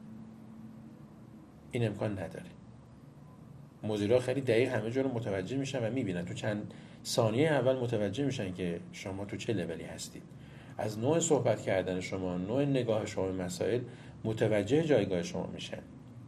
این امکان نداره. مدیرها خیلی دقیق همه جا رو متوجه میشن و میبینن، تو چند ثانیه اول متوجه میشن که شما تو چه لولی هستید. از نوع صحبت کردن شما، نوع نگاه شما به مسائل متوجه جایگاه شما میشن.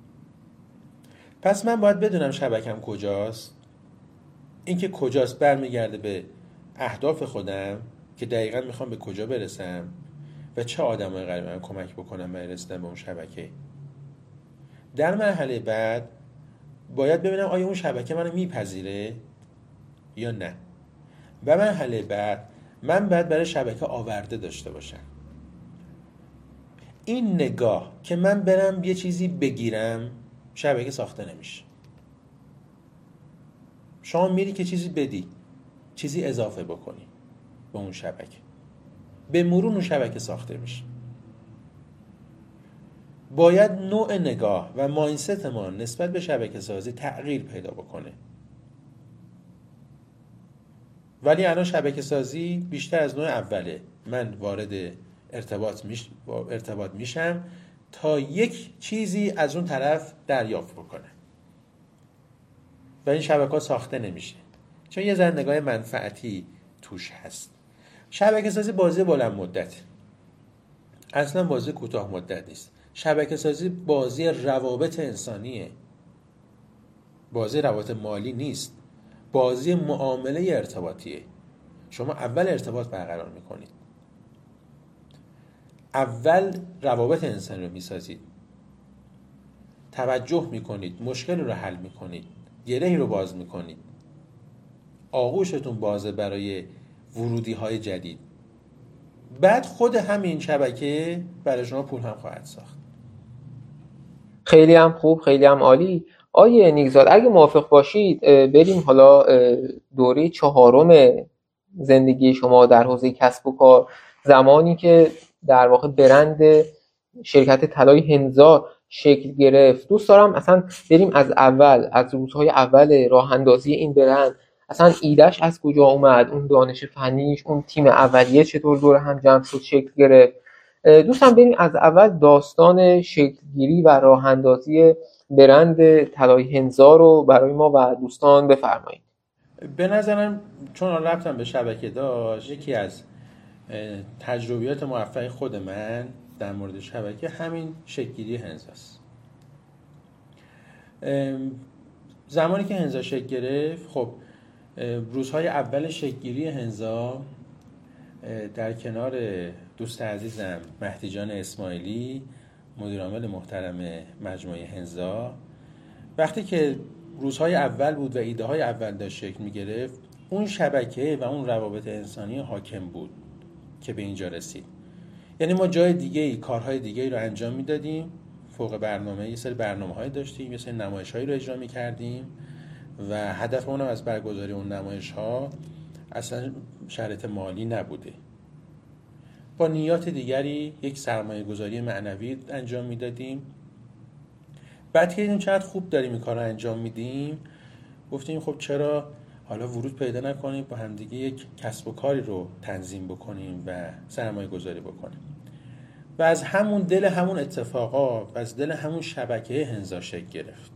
پس من باید بدونم شبکم کجاست. اینکه کجاست برمیگرده به اهداف خودم که دقیقاً میخوام به کجا برسم و چه آدمایی قراره من کمک بکنم برای رسیدن به اون شبکه. در مرحله بعد باید ببینم آیا اون شبکه منو میپذیره یا نه. و مرحله بعد من باید برای شبکه آورده داشته باشم. این نگاه که من برم یه چیزی بگیرم شبکه ساخته نمیشه. شما میری که چیزی بدی، چیزی اضافه بکنی به اون شبکه، به مرور اون شبکه ساخته میشه. باید نوع نگاه و مایندست ما نسبت به شبکه سازی تغییر پیدا بکنه. ولی الان شبکه سازی بیشتر از نوع اوله. من وارد ارتباط میشم تا یک چیزی از اون طرف دریافت بکنه و این شبکه ساخته نمیشه، چون یه ذره نگاه منفعتی توش هست. شبکه سازی بازی بلند مدت، اصلا بازی کوتاه مدت نیست. شبکه سازی بازی روابط انسانیه، بازی روابط مالی نیست، بازی معامله ارتباطیه. شما اول ارتباط برقرار میکنید، اول روابط انسانی رو میسازید، توجه میکنید، مشکل رو حل میکنید، گرهی رو باز میکنید، آغوشتون بازه برای ورودی های جدید. بعد خود همین شبکه برای شما پول هم خواهد ساخت. خیلی هم خوب، خیلی هم عالی. آیه نیکزاد اگه موافق باشید بریم حالا دوره 4 زندگی شما در حوزه کسب و کار، زمانی که در واقع برند شرکت طلای هنزا شکل گرفت. دوست دارم اصلا بریم از اول، از روزهای اول راه اندازی این برند، اصلا ایدهش از کجا اومد، اون دانش فنیش، اون تیم اولیه چطور دور هم جمع شد شکل گرفت. دوستان بریم از اول داستان شکلگیری و راه اندازی برند طلای هنزا رو برای ما و دوستان بفرمایید. به نظرم چون ربطم به شبکه داشت، یکی از تجربیات موفق خود من در مورد شبکه همین شکلگیری هنزاست. زمانی که هنزا شکل گرفت، خب روزهای اول شکلگیری هنزا در کنار دوست عزیزم مهدی جان اسماعیلی، مدیر عامل محترم مجموعه هنزا، وقتی که روزهای اول بود و ایده های اول داشت شکل می گرفت، اون شبکه و اون روابط انسانی حاکم بود که به اینجا رسید. یعنی ما جای دیگه‌ای کارهای دیگه‌ای رو انجام میدادیم، فوق برنامه یه سری برنامه‌های داشتیم، یه سری نمایش‌هایی رو اجرا می‌کردیم و هدفمون از برگزاری اون نمایش‌ها اصلا شرط مالی نبوده. با نیات دیگری یک سرمایه‌گذاری معنوی انجام میدادیم. بعد که دیدیم چقدر خوب داریم این کار رو انجام میدیم، گفتیم خب چرا حالا ورود پیدا نکنیم با همدیگه یک کسب و کاری رو تنظیم بکنیم و سرمایه‌گذاری بکنیم. و از همون دل همون اتفاقا و از دل همون شبکه هنزا شکل گرفت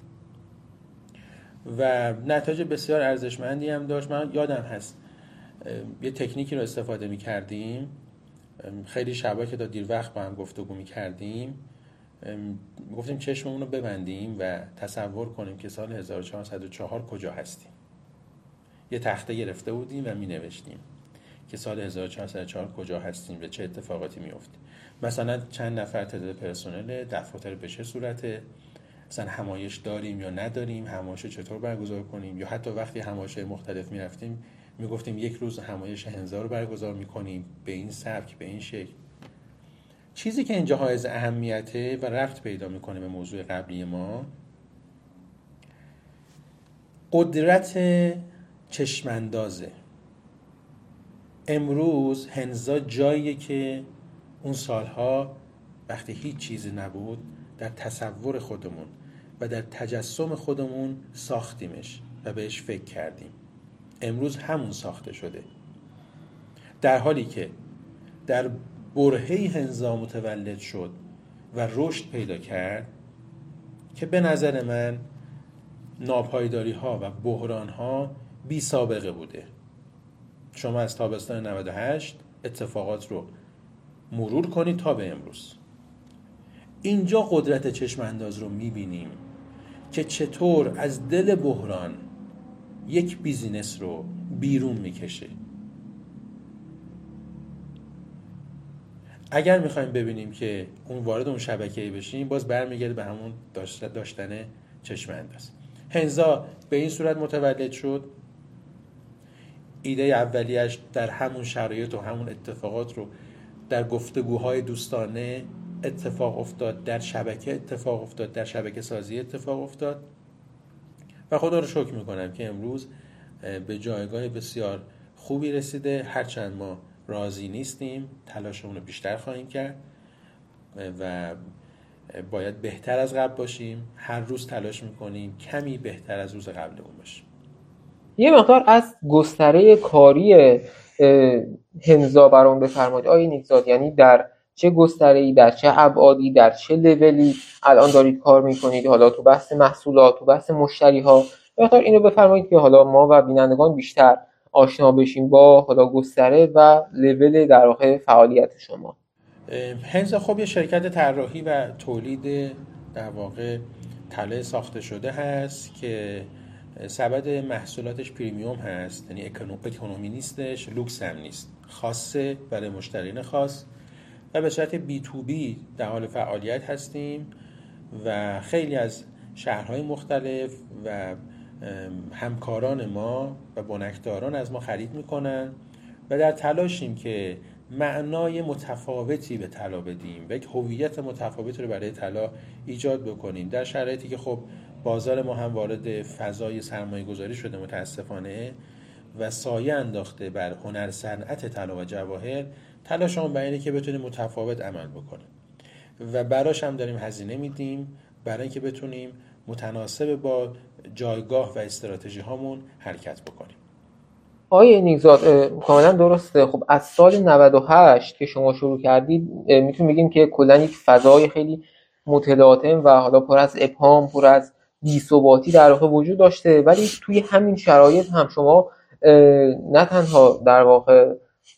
و نتایج بسیار ارزشمندی هم داشت. من یادم هست یه تکنیکی رو استفاده می کردیم، خیلی شبا که تا دیر وقت با هم گفتگو می کردیم، گفتیم چشممون رو ببندیم و تصور کنیم که سال 1404 کجا هستیم. یه تخته گرفته بودیم و می نوشتیم که سال 1404 کجا هستیم و چه اتفاقاتی می افته. مثلا چند نفر تعداد پرسنل، دفاتر به چه صورته، مثلا همایش داریم یا نداریم، همایش چطور برگزار کنیم، یا حتی وقتی همایش مختلف می رفتیم میگفتیم یک روز همایش هنزا رو برگزار میکنیم به این سبک، به این شکل. چیزی که اینجا حائز اهمیته و ربط پیدا میکنه به موضوع قبلی ما، قدرت چشماندازه. امروز هنزا جاییه که اون سالها وقتی هیچ چیزی نبود در تصور خودمون و در تجسم خودمون ساختیمش و بهش فکر کردیم. امروز همون ساخته شده، در حالی که در برهه‌ای هنزا متولد شد و رشد پیدا کرد که به نظر من ناپایداری ها و بحران ها بی سابقه بوده. شما از تابستان 98 اتفاقات رو مرور کنید تا به امروز. اینجا قدرت چشم انداز رو میبینیم که چطور از دل بحران یک بیزینس رو بیرون میکشه. اگر میخوایم ببینیم که اون وارد اون شبکه‌ای بشیم، باز برمیگرده به همون داشتن چشم انداز. هنزا به این صورت متولد شد. ایده اولیش در همون شرایط و همون اتفاقات رو در گفتگوهای دوستانه اتفاق افتاد، در شبکه اتفاق افتاد، در شبکه سازی اتفاق افتاد و خدا رو شکر میکنم که امروز به جایگاه بسیار خوبی رسیده. هرچند ما راضی نیستیم، تلاشمون رو بیشتر خواهیم کرد و باید بهتر از قبل باشیم. هر روز تلاش میکنیم کمی بهتر از روز قبل اون باشیم. یه مقدار از گستره کاری هنزا برام بفرمایید آقای نیکزاد، یعنی در چه گستره‌ای، در چه ابعادی، در چه لولی الان دارید کار میکنید؟ حالا تو بحث محصولات، تو بحث مشتری ها، مقدار اینو بفرمایید که حالا ما و بینندگان بیشتر آشنا بشیم با حالا گستره و لول در واقع فعالیت شما. هنزا خب یه شرکت طراحی و تولید در واقع طلای ساخته شده هست که سبد محصولاتش پریمیوم هست، یعنی اکونومی نیستش، لوکس هم نیست، خاصه برای مشتریان خاص و به صورت بی تو بی در حال فعالیت هستیم و خیلی از شهرهای مختلف و همکاران ما و بنکداران از ما خرید میکنن و در تلاشیم که معنای متفاوتی به طلا بدیم و یک هویت متفاوتی رو برای طلا ایجاد بکنیم در شرایطی که خب بازار ما هم وارد فضای سرمایه گذاری شده متاسفانه و سایه انداخته بر هنر صنعت طلا و جواهر. تلاشمون برای اینه که بتونیم متفاوت عمل بکنیم و براش هم داریم هزینه میدیم برای اینکه بتونیم متناسب با جایگاه و استراتژی هامون حرکت بکنیم. آقای نیکزاد کاملا درسته. خب از سال 98 که شما شروع کردید میتونیم بگیم که کلا یک فضای خیلی متلاطم و حالا پر از ابهام، پر از بی‌ثباتی در واقع وجود داشته، ولی توی همین شرایط هم شما نه تنها در واقع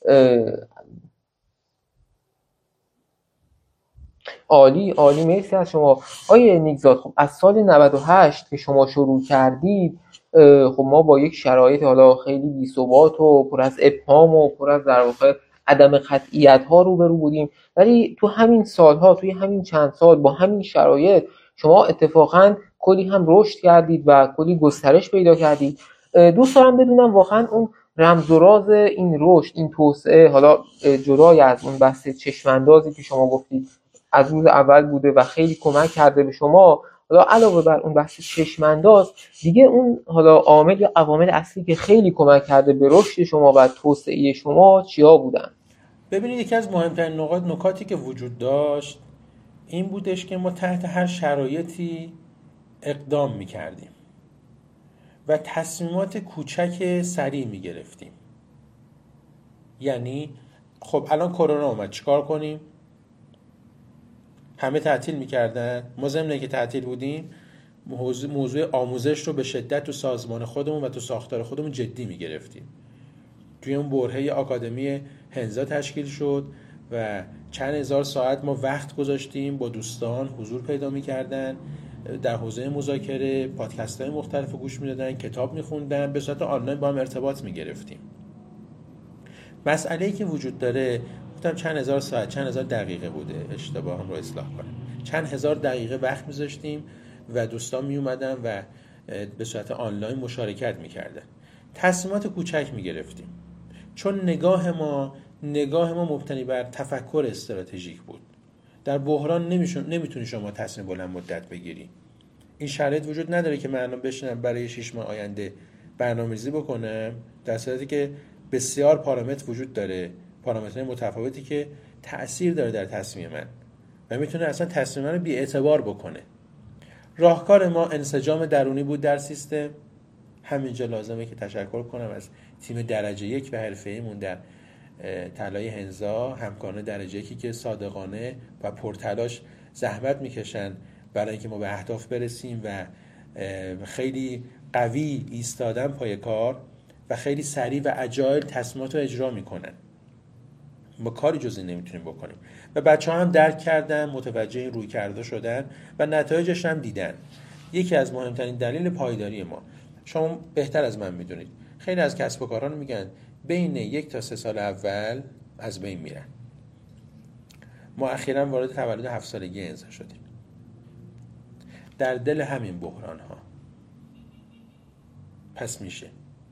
عالی مرسی از شما آقای نیکزاد. خب از سال 98 که شما شروع کردید خب ما با یک شرایط حالا خیلی بی‌ثبات و پر از ابهام و پر از در واقع عدم قطعیت ها روبرو بودیم، ولی تو همین سالها، توی همین چند سال با همین شرایط شما اتفاقا کلی هم رشد کردید و کلی گسترش پیدا کردید. دوست دارم بدونم واقعا اون رمز و راز این رشد، این توسعه، حالا جدای از اون بحث چشماندازی که شما گفتید از روز اول بوده و خیلی کمک کرده به شما، حالا علاوه بر اون بحث چشمانداز دیگه اون حالا عامل یا عوامل اصلی که خیلی کمک کرده به رشد شما و توسعه شما چیا بودن؟ ببینید یکی از مهمترین نکاتی که وجود داشت این بودش که ما تحت هر شرایطی اقدام می‌کردیم و تصمیمات کوچک سریع می‌گرفتیم. یعنی خب الان کرونا اومد چیکار کنیم؟ همه تعطیل می‌کردن، ما ضمن که تعطیل بودیم موضوع آموزش رو به شدت تو سازمان خودمون و تو ساختار خودمون جدی می‌گرفتیم. توی اون برهه آکادمی هنزا تشکیل شد و چند هزار ساعت ما وقت گذاشتیم با دوستان حضور پیدا می‌کردن، در حوزه مذاکره پادکست‌های مختلف رو گوش می‌دادن، کتاب می‌خوندن، به صورت آنلاین با هم ارتباط می‌گرفتیم. مسئله‌ای که وجود داره گفتم چند هزار ساعت، چند هزار دقیقه بوده، اشتباهم رو اصلاح کنم، چند هزار دقیقه وقت می‌ذاشتیم و دوستان می‌اومدن و به صورت آنلاین مشارکت می‌کردن. تصمیمات کوچک میگرفتیم، چون نگاه ما مبتنی بر تفکر استراتژیک بود. در بحران نمیتونی شما تصمیم بلند مدت بگیری. این شرایط وجود نداره که من الان بشینم برای 6 ماه آینده برنامه‌ریزی بکنم، در صورتی که بسیار پارامتر وجود داره، پارامترهای متفاوتی که تأثیر داره در تصمیم من و میتونه اصلا تصمیم من رو بی‌اعتبار بکنه. راهکار ما انسجام درونی بود در سیستم. همینجا لازمه که تشکر کنم از تیم درجه 1 و حرفه‌ایمون در طلای هنزا، همکاران درجه 1 که صادقانه و پرتلاش زحمت میکشن برای اینکه ما به اهداف برسیم و خیلی قوی ایستادن پای کار و خیلی سریع و اجایل تصمیمات رو اجرا میکنن. ما کاری جز این نمیتونیم بکنیم و بچه‌ها هم درک کردن، متوجه این روی کرده شدن و نتایجش هم دیدن. یکی از مهمترین دلیل پایداری ما، شما بهتر از من میدونید، خیلی از کسب و کاران میگن بین 1 تا 3 سال اول از بین میرن. ما اخیراً وارد تولد 7 سالگی هنزا شدیم. در دل همین بحران ها پس میشه.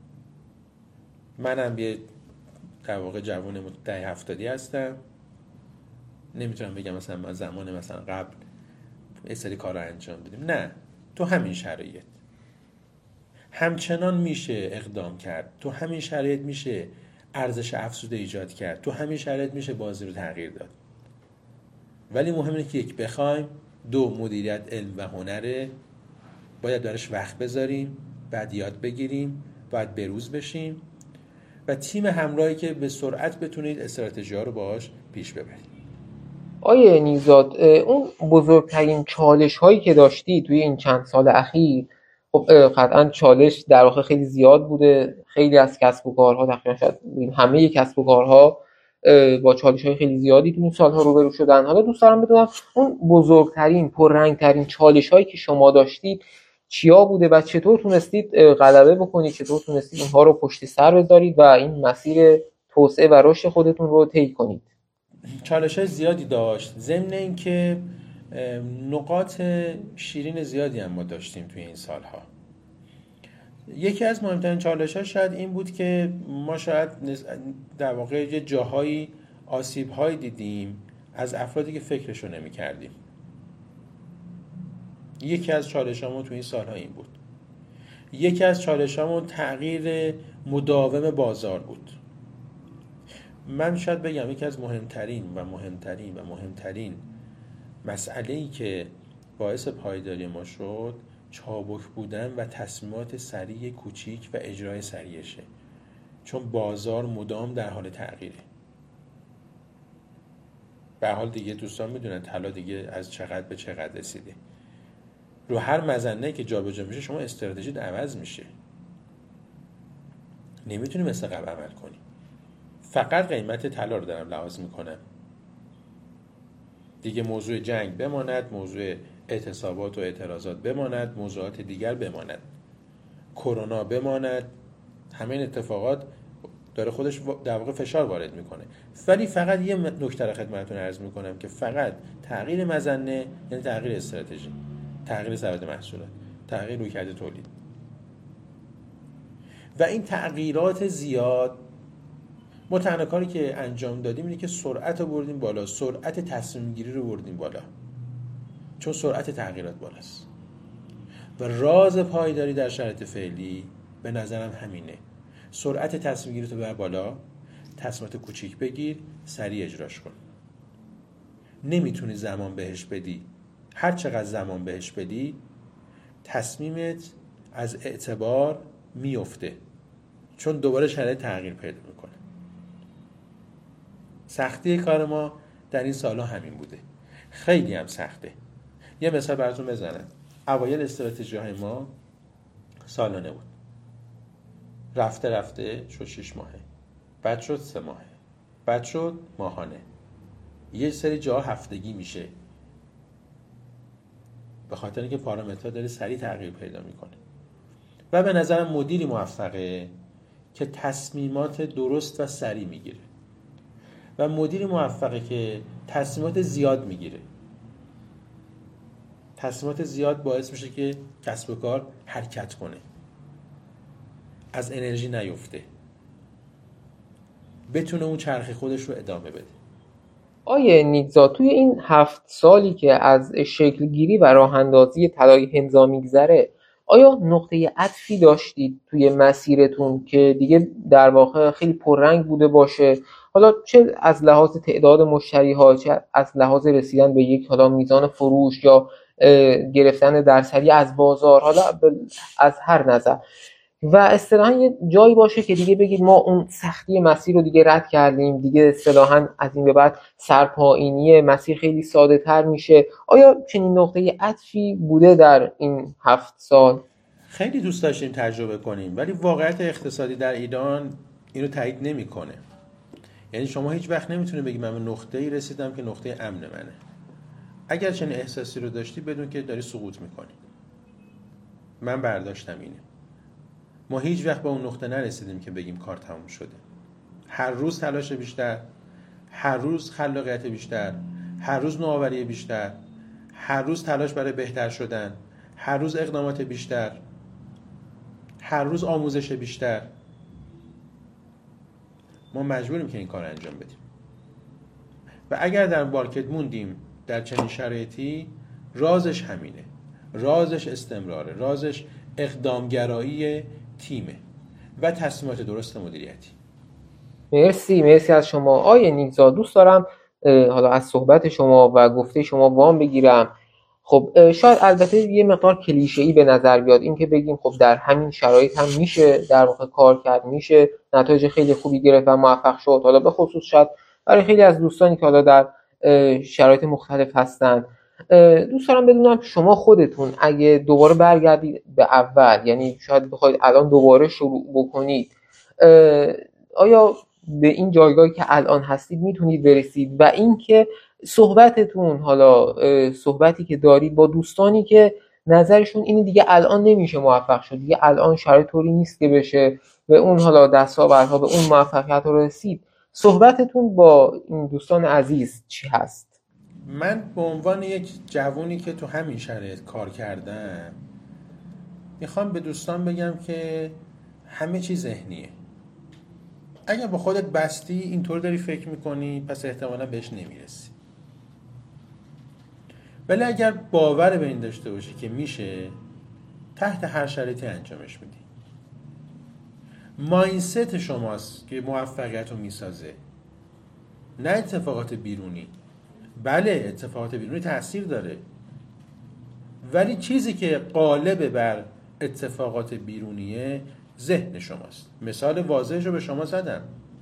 منم یه در واقع جوان دهه 70 هستم، نمیتونم بگم مثلا ما زمان مثلا قبل یه سری کارا انجام بدیم. نه، تو همین شرایط همچنان میشه اقدام کرد، تو همین شرایط میشه ارزش افزوده ایجاد کرد، تو همین شرایط میشه بازی رو تغییر داد. ولی مهمه که 1 بخوایم، 2 مدیریت علم و هنره، باید درش وقت بذاریم، بعد یاد بگیریم، باید بروز بشیم و تیم همراهی که به سرعت بتونید استراتژی ها رو باهاش پیش ببرید. آیه نیکزاد، اون بزرگترین چالش هایی که داشتی توی این چند سال اخیر، خب قطعا چالش در واقع خیلی زیاد بوده. خیلی از کسب و کارها، تقریبا شاید همه کسب و کارها با چالش های خیلی زیادی تو این سالها روبرو شدن. حالا دوست دارم بدونم اون بزرگترین، پررنگترین چالش هایی که شما داشتید چیا بوده و چطور تونستید غلبه بکنید، چطور تونستید اونها رو پشت سر بذارید و این مسیر توسعه و رشد خودتون رو طی کنید؟ چالش‌های زیادی داشت، ضمن اینکه نقاط شیرین زیادی هم ما داشتیم توی این سالها. یکی از مهمترین چالش‌ها شاید این بود که ما شاید در واقع یه جاهایی آسیب‌هایی دیدیم از افرادی که فکرشو نمی‌کردیم. یکی از چالش‌هامون توی این سالها این بود. یکی از چالش‌هامون تغییر مداوم بازار بود. من شاید بگم یکی از مهمترین مسئله‌ای که باعث پایداری ما شد چابک بودن و تصمیمات سریع کوچیک و اجرای سریعشه، چون بازار مدام در حال تغییره. به حال دیگه دوستان میدونن طلا دیگه از چقدر به چقدر رسیده. رو هر مظنه که جابجا میشه شما استراتژیت عوض میشه، نمیتونی مثل قبل عمل کنی. فقط قیمت طلا رو دارم لحاظ میکنم دیگه. موضوع جنگ بماند، موضوع اعتصابات و اعتراضات بماند، موضوعات دیگر بماند، کرونا بماند، همین اتفاقات داره خودش در واقع فشار وارد میکنه. ولی فقط یه نکته رو خدمتتون عرض میکنم که فقط تغییر مظنه یعنی تغییر استراتژی، تغییر سبد محصولات، تغییر رویکرد تولید. و این تغییرات زیاد ما تنها کاری که انجام دادیم اینه که سرعت رو بردیم بالا، سرعت تصمیم گیری رو بردیم بالا، چون سرعت تغییرات بالاست. و راز پایداری در شرایط فعلی به نظرم همینه. سرعت تصمیم گیری تو ببر بالا، تصمیمات کوچیک بگیر، سریع اجراش کن. نمیتونی زمان بهش بدی. هر چقدر زمان بهش بدی تصمیمت از اعتبار میفته، چون دوباره شرایط تغییر پیدا میکنه. سختی کار ما در این سالها همین بوده، خیلی هم سخته. یه مثال براتون بزنم. اوایل استراتژی های ما سالانه بود، رفته شد 6 ماهه، بعد شد 3 ماهه، بعد شد ماهانه، یه سری جاها هفتگی میشه، به خاطر اینکه پارامترها داره سریع تغییر پیدا میکنه. و به نظرم مدیری موفقه که تصمیمات درست و سریع میگیره و مدیری موفقه که تصمیمات زیاد میگیره. تصمیمات زیاد باعث میشه که کسب و کار حرکت کنه. از انرژی نیفته، بتونه اون چرخ خودش رو ادامه بده. آیه نیکزاد، توی این 7 سالی که از شکل گیری و راه اندازی طلای هنزا میگذره، آیا نقطه عطفی داشتید توی مسیرتون که دیگه در واقع خیلی پررنگ بوده باشه؟ حالا چه از لحاظ تعداد مشتری ها، چه از لحاظ رسیدن به یک حالا میزان فروش یا گرفتن درصدی از بازار، حالا از هر نظر، و اصطلاحا یه جایی باشه که دیگه بگید ما اون سختی مسیر رو دیگه رد کردیم، دیگه اصطلاحا از این به بعد سرپایینی مسیر خیلی ساده تر میشه. آیا چنین نقطه عطفی بوده در این 7 سال؟ خیلی دوست داشتیم تجربه کنیم، ولی واقعیت اقتصادی در ایران اینو تایید نمیکنه. یعنی شما هیچ وقت نمیتونه بگی من به نقطه‌ای رسیدم که نقطه امن منه. اگر چنین احساسی رو داشتی بدون که داری سقوط میکنی. من برداشتم اینه. ما هیچ وقت به اون نقطه نرسیدیم که بگیم کار تموم شده. هر روز تلاش بیشتر، هر روز خلاقیت بیشتر، هر روز نوآوری بیشتر، هر روز تلاش برای بهتر شدن، هر روز اقدامات بیشتر، هر روز آموزش بیشتر. ما مجبوریم که این کار انجام بدیم. و اگر در مارکت موندیم در چنین شرایطی، رازش همینه. رازش استمراره. رازش اقدامگرایی تیمه و تصمیمات درست مدیریتی. مرسی از شما آیه نیکزاد. دوست دارم حالا از صحبت شما و گفته شما وام بگیرم. خب شاید البته یه مقدار کلیشه‌ای به نظر بیاد این که بگیم خب در همین شرایط هم میشه در واقع کار کرد، میشه نتایج خیلی خوبی گرفت و موفق شد. حالا به خصوص شاید برای خیلی از دوستانی که حالا در شرایط مختلف هستن. دوست دارم بدونم شما خودتون اگه دوباره برگردید به اول، یعنی شاید بخواید الان دوباره شروع بکنید، آیا به این جایگاهی که الان هستید میتونید برسید؟ و اینکه صحبتتون، حالا صحبتی که دارید با دوستانی که نظرشون اینه دیگه الان نمیشه موفق شد، دیگه الان شرایط طوری نیست که بشه به اون حالا دستاوردها، به اون موفقیت رو رسید، صحبتتون با این دوستان عزیز چی هست؟ من به عنوان یک جوونی که تو همین شرایط کار کردم میخوام به دوستان بگم که همه چیز ذهنیه. اگر با خودت بستی اینطور داری فکر میکنی پس احتمالا بهش نمیرسی. ولی اگر باور به این داشته باشی که میشه، تحت هر شرایطی انجامش میدی. مایندست شماست که موفقیت رو میسازه، نه اتفاقات بیرونی. بله اتفاقات بیرونی تأثیر داره، ولی چیزی که غالب بر اتفاقات بیرونیه ذهن شماست. مثال واضحش رو به شما زدم.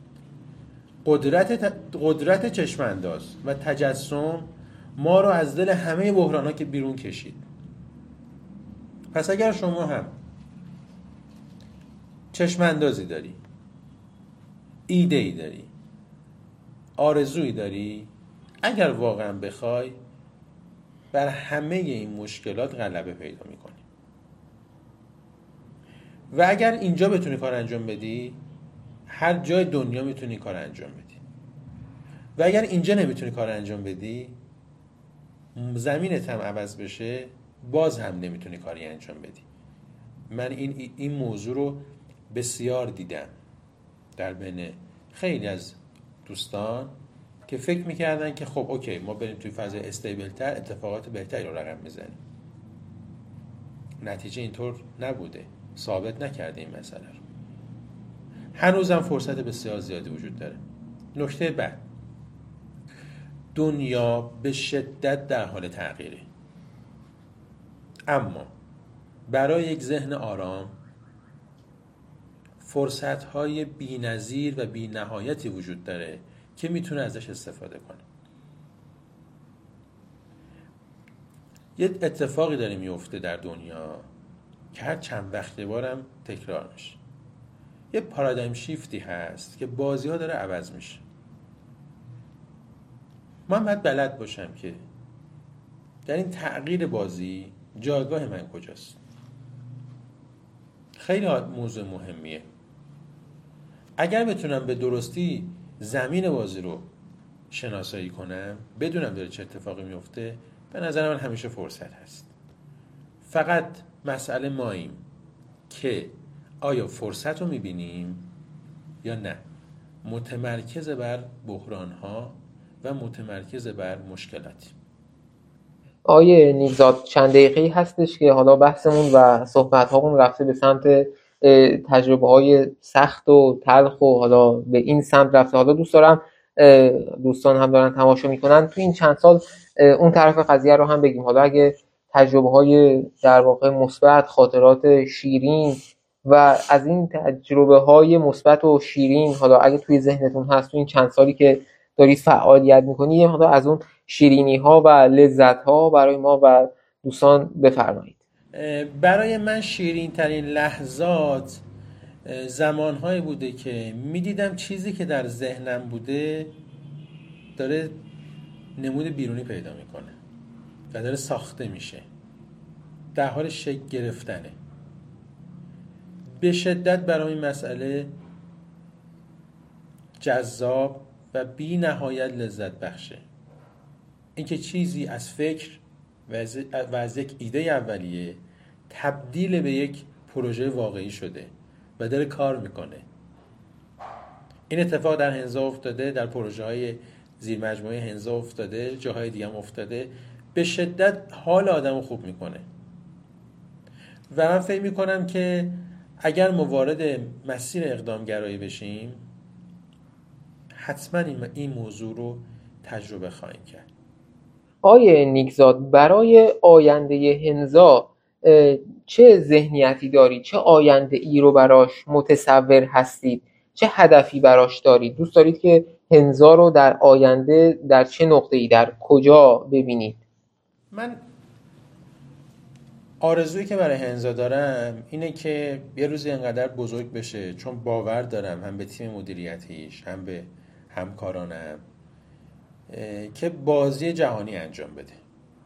قدرت چشمانداز و تجسم ما رو از دل همه بحران‌ها که بیرون کشید. پس اگر شما هم چشماندازی داری، ایده‌ای داری، آرزویی داری، اگر واقعا بخوای بر همه این مشکلات غلبه پیدا می‌کنی. و اگر اینجا بتونی کار انجام بدی، هر جای دنیا میتونی کار انجام بدی. و اگر اینجا نمیتونی کار انجام بدی، زمینت هم عوض بشه، باز هم نمیتونی کاری انجام بدی. من این موضوع رو بسیار دیدم در بین خیلی از دوستان که فکر میکردن که خب اوکی ما بریم توی فاز استیبل تر، اتفاقات بهتری رو رقم میزنیم. نتیجه اینطور نبوده، ثابت نکرده این مسئله رو. هنوزم فرصت بسیار زیادی وجود داره. نکته بعد، دنیا به شدت در حال تغییره، اما برای یک ذهن آرام فرصت‌های بی‌نظیر و بی‌نهایتی وجود داره که میتونه ازش استفاده کنه. یه اتفاقی داره میفته در دنیا که هر چند وقت بارم تکرار میشه. یه پارادایم شیفتی هست که بازی‌ها داره عوض میشه. من باید بلد باشم که در این تغییر بازی جایگاه من کجاست. خیلی موضوع مهمیه. اگر بتونم به درستی زمین بازی رو شناسایی کنم، بدونم داره چه اتفاقی میفته، به نظر من همیشه فرصت هست. فقط مسئله ماییم که آیا فرصت رو میبینیم یا نه؟ متمرکز بر بحران‌ها و متمرکز بر مشکلاتی. آیه نیکزاد چند دقیقه‌ای هستش که حالا بحثمون و صحبت‌هامون رفته به سمت تجربه‌های سخت و تلخ و حالا به این سمت رفته. حالا دوست دارم دوستان هم دارن تماشا میکنن تو این چند سال اون طرف قضیه رو هم بگیم. حالا اگه تجربه‌های در واقع مثبت، خاطرات شیرین و از این تجربه‌های مثبت و شیرین حالا اگه توی ذهنتون هست تو این چند سالی که دارید فعالیت میکنید، یه مقدار از اون شیرینی ها و لذت ها برای ما و دوستان بفرمایید. برای من شیرین ترین لحظات زمانهایی بوده که میدیدم چیزی که در ذهنم بوده داره نمود بیرونی پیدا میکنه و داره ساخته میشه، در حال شکل گرفتنه. به شدت برای این مسئله جذاب و بی نهایت لذت بخشه. اینکه چیزی از فکر و از یک ایده اولیه تبدیل به یک پروژه واقعی شده و داره کار میکنه. این اتفاق در هنزا افتاده، در پروژه های زیر مجموعه هنزا افتاده، جاهای دیگه هم افتاده. به شدت حال آدمو خوب میکنه و من فکر میکنم که اگر ما وارد مسیر اقدامگرایی بشیم حتما این موضوع رو تجربه خواهیم کرد. آیه نیکزاد برای آینده هنزا چه ذهنیتی دارید؟ چه آینده ای رو براش متصور هستید؟ چه هدفی براش دارید؟ دوست دارید که هنزا رو در آینده در چه نقطه‌ای، در کجا ببینید؟ من آرزویی که برای هنزا دارم اینه که یه روزی انقدر بزرگ بشه، چون باور دارم هم به تیم مدیریتیش هم به همکارانم، که بازی جهانی انجام بده.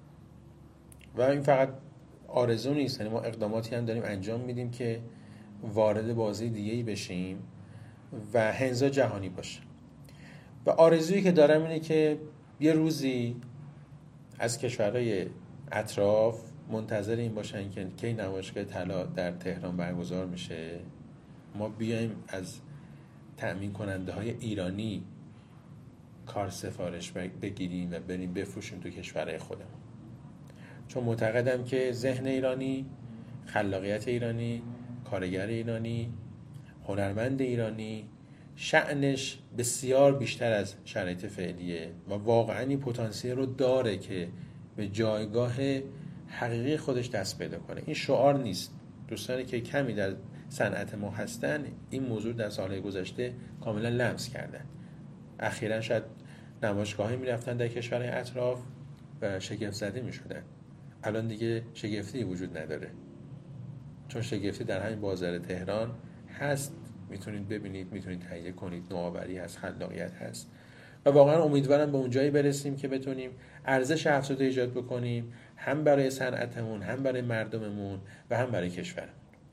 و این فقط آرزو نیست، یعنی ما اقداماتی هم داریم انجام میدیم که وارد بازی دیگه‌ای بشیم و هنزا جهانی باشه. و آرزویی که دارم اینه که یه روزی از کشورهای اطراف منتظر این باشن که کی نمایشگاه طلا در تهران برگزار میشه، ما بیایم از تأمین کننده های ایرانی کار سفارش بگیریم و بریم بفروشیم تو کشورهای خودمون. چون معتقدم که ذهن ایرانی، خلاقیت ایرانی، کارگر ایرانی، هنرمند ایرانی شأنش بسیار بیشتر از شرایط فعلیه و واقعا این پتانسیل رو داره که به جایگاه حقیقی خودش دست پیدا کنه. این شعار نیست. دوستانی که کمی در صنعت ما هستن این موضوع در سالهای گذشته کاملا لمس کردن. اخیراً شاید نمایشگاهی میرفتن در کشورهای اطراف و شگفت زده میشدن. الان دیگه شگفتی وجود نداره، چون شگفتی در همین بازار تهران هست. میتونید ببینید، میتونید تهیه کنید، نوآوری هست، خلاقیت هست و واقعا امیدوارم به اون جایی برسیم که بتونیم ارزش افزوده ایجاد بکنیم، هم برای صنعتمون، هم برای مردممون و هم برای کشورمون.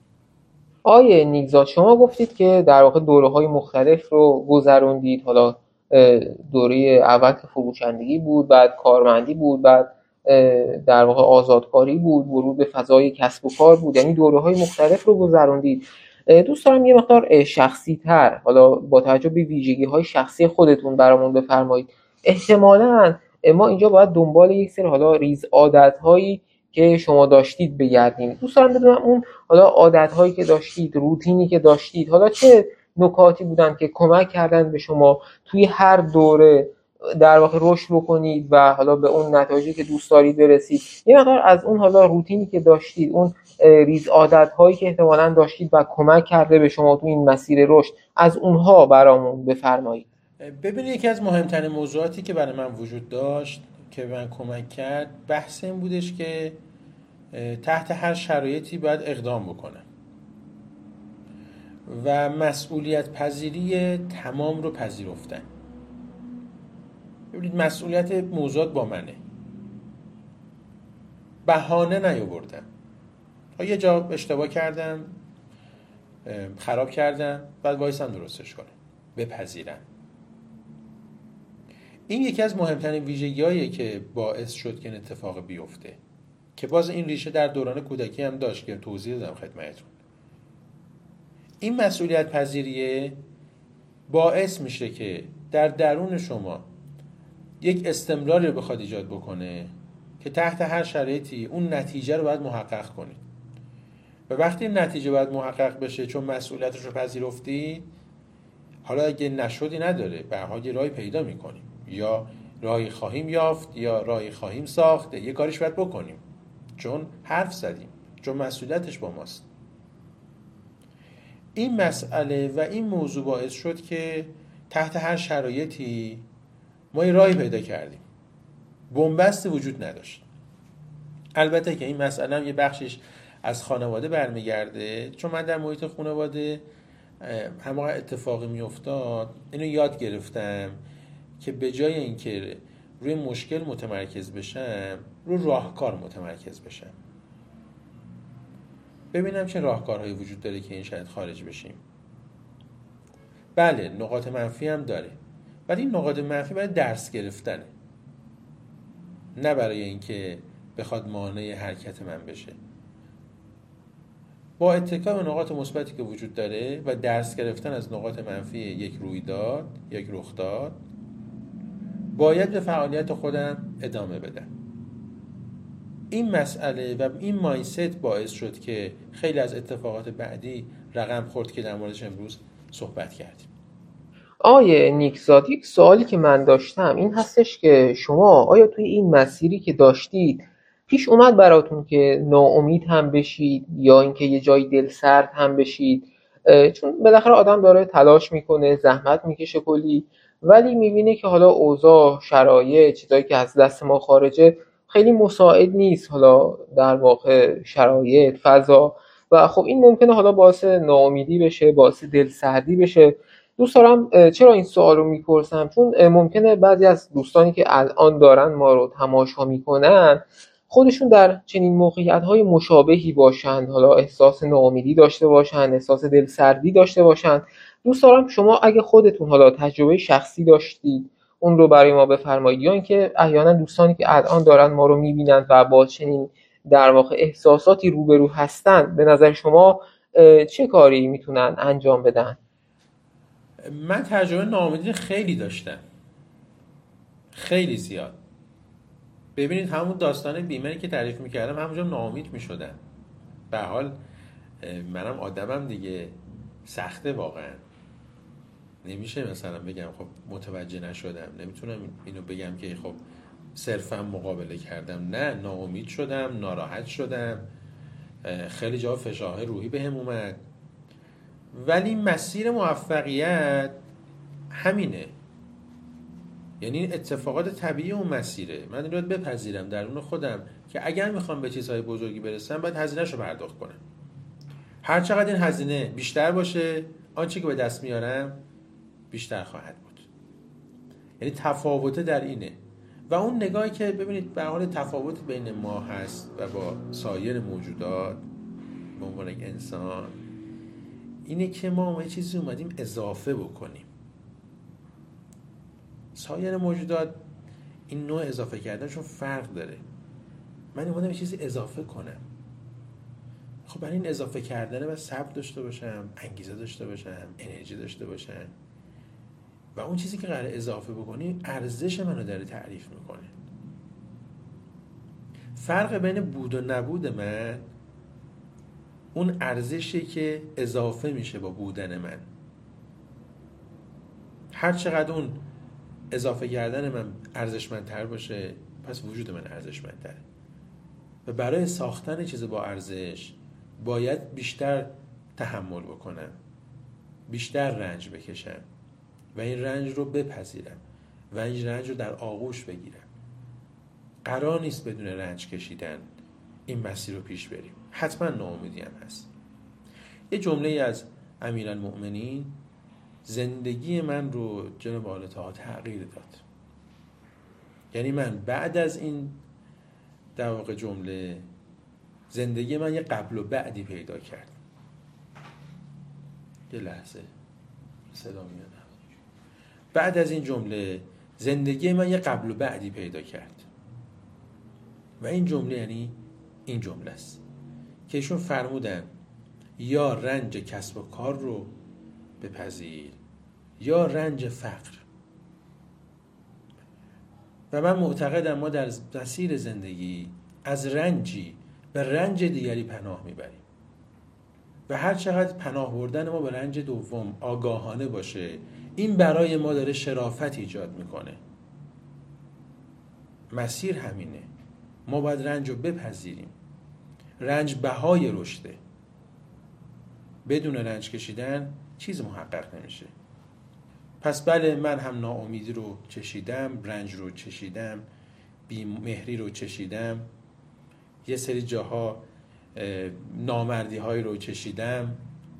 آیه نیکزاد شما گفتید که در واقع دوره‌های مختلف رو گذروندید. حالا دوره اول که فروشندگی بود، بعد کارمندی بود، بعد در واقع آزادکاری بود، ورود به فضای کسب و کار بود، یعنی دوره‌های مختلف رو گذروندید. دوست دارم یه مقدار شخصی تر حالا با توجه به ویژگی‌های شخصی خودتون برامون بفرمایید. احتمالاً ما اینجا باید دنبال یک سری حالا ریز عادت‌هایی که شما داشتید بگردیم. دوست دارم بدونم اون حالا عادت‌هایی که داشتید، روتینی که داشتید، حالا چه نکاتی بودن که کمک کردن به شما توی هر دوره در واقع رشد بکنید و حالا به اون نتایجی که دوست دارید برسید. یه مقدار از اون حالا روتینی که داشتید، اون ریز عادت‌هایی که احتمالاً داشتید و کمک کرده به شما تو این مسیر رشد، از اونها برامون بفرمایید. ببینید، یکی از مهمترین موضوعاتی که برای من وجود داشت که به من کمک کرد بحث این بودش که تحت هر شرایطی باید اقدام بکنم و مسئولیت پذیری تمام رو پذیرفتن. ببینید، مسئولیت موضوعات با منه، بهانه نیاوردم. یه جا اشتباه کردم، خراب کردم، بعد وایسم درستش کنم، بپذیرم. این یکی از مهمترین ویژگی‌هاییه که باعث شد که این اتفاق بیفته، که باز این ریشه در دوران کودکی هم داشت که توضیح دادم خدمتتون. این مسئولیت پذیریه باعث میشه که در درون شما یک استمراری رو بخواد ایجاد بکنه که تحت هر شرایطی اون نتیجه رو باید محقق کنید. و وقتی این نتیجه باید محقق بشه چون مسئولیتش رو پذیرفتی، حالا اگه نشدی نداره، به هر حال یه راهی پیدا میکنیم، یا راهی خواهیم یافت یا راهی خواهیم ساخت، یه کاریش باید بکنیم چون حرف زدیم، چون مسئولیتش با ماست. این مسئله و این موضوع باعث شد که تحت هر شرایطی ما یه راهی پیدا کردیم. بن‌بستی وجود نداشت. البته که این مسئله هم یه بخشش از خانواده برمیگرده، چون من در محیط خانواده همه اتفاقی میافتاد اینو یاد گرفتم که به جای اینکه روی مشکل متمرکز بشم، روی راهکار متمرکز بشم، ببینم چه راهکارهایی وجود داره که این شاید خارج بشیم. بله نقاط منفی هم داره، ولی این نقاط منفی برای درس گرفتنه، نه برای اینکه بخواد مانع حرکت من بشه. با اتکا به نقاط مثبتی که وجود داره و درس گرفتن از نقاط منفی یک رویداد، یک رخداد، باید به فعالیت خودم ادامه بدم. این مسئله و این مایندست باعث شد که خیلی از اتفاقات بعدی رقم خورد که در موردش امروز صحبت کردیم. آیه نیکزاد، یک سوالی که من داشتم این هستش که شما آیا توی این مسیری که داشتید پیش اومد براتون که ناامید هم بشید یا اینکه یه جای دل سرد هم بشید؟ چون بالاخره آدم داره تلاش میکنه، زحمت میکشه کلی، ولی میبینه که حالا اوضاع، شرایط، چیزایی که از دست ما خارجه خیلی مساعد نیست، حالا در واقع شرایط، فضا، و خب این ممکنه حالا باعث ناامیدی بشه، باعث دل سردی بشه. دوست دارم چرا این سوال رو میپرسم؟ چون ممکنه بعضی از دوستانی که الان دارن ما رو تماشا میکنن خودشون در چنین موقعیت‌های مشابهی باشن، حالا احساس ناامیدی داشته باشن، احساس دلسردی داشته باشن. دوست دارم شما اگه خودتون حالا تجربه شخصی داشتید اون رو برای ما بفرمایید، یا اینکه احیانا دوستانی که الان دارن ما رو میبینن و با چنین در واقع احساساتی روبرو هستن، به نظر شما چه کاری میتونن انجام بدن؟ من تجربه ناامیدی خیلی داشتم، خیلی زیاد. ببینید همون داستان بیماری که تعریف میکردم همونجا ناامید میشدم. به حال منم آدمم دیگه، سخته واقعا. نمیشه مثلا بگم خب متوجه نشدم، نمیتونم اینو بگم که خب صرفا مقابله کردم. نه، ناامید شدم، ناراحت شدم، خیلی جا فشارهای روحی بهم اومد. ولی مسیر موفقیت همینه، یعنی اتفاقات طبیعی اون مسیره. من این رو بپذیرم درون خودم که اگر میخوام به چیزهای بزرگی برسم باید هزینه‌اش رو پرداخت کنم. هر چقدر این هزینه بیشتر باشه، آنچه که به دست میارم بیشتر خواهد بود. یعنی تفاوت در اینه. و اون نگاهی که ببینید به حال تفاوت بین ما هست و با سایر موجودات به عنوان یک انسان، اینه که ما یه چیزی اومدیم اضافه بکنیم. سایر موجودات این نوع اضافه کردنشون فرق داره. من اومدم یه چیزی اضافه کنم. خب برای این اضافه کردن باید صبر داشته باشم، انگیزه داشته باشم، انرژی داشته باشم. و اون چیزی که قراره اضافه بکنی ارزش منو داره تعریف میکنه. فرق بین بود و نبود من اون ارزشی که اضافه میشه با بودن من. هر چقدر اون اضافه کردن من ارزشمندتر باشه، پس وجود من ارزشمندتره. و برای ساختن چیز با ارزش باید بیشتر تحمل بکنم، بیشتر رنج بکشم و این رنج رو بپذیرم و این رنج رو در آغوش بگیرم. قرار نیست بدون رنج کشیدن این مسیر رو پیش بریم. حتما ناامیدی هم هست. یه جمله از امیرالمؤمنین زندگی من رو جناب اعلی تغییر داد. یعنی من بعد از این در واقع جمله زندگی من یه قبل و بعدی پیدا کرد. یه لحظه صدا میاد. بعد از این جمله زندگی من یه قبل و بعدی پیدا کرد. و این جمله یعنی این جمله است که ایشون فرمودن یا رنج کسب و کار رو بپذیر یا رنج فقر. و من معتقدم ما در مسیر زندگی از رنجی به رنج دیگری پناه میبریم و هر چقدر پناه بردن ما به رنج دوم آگاهانه باشه، این برای ما داره شرافت ایجاد میکنه. مسیر همینه، ما باید رنج رو بپذیریم. رنج بهای رشده. بدون رنج کشیدن چیز محقق نمیشه. پس بله، من هم ناامیدی رو چشیدم، رنج رو چشیدم، بی‌مهری رو چشیدم، یه سری جاها نامردی هایی رو چشیدم،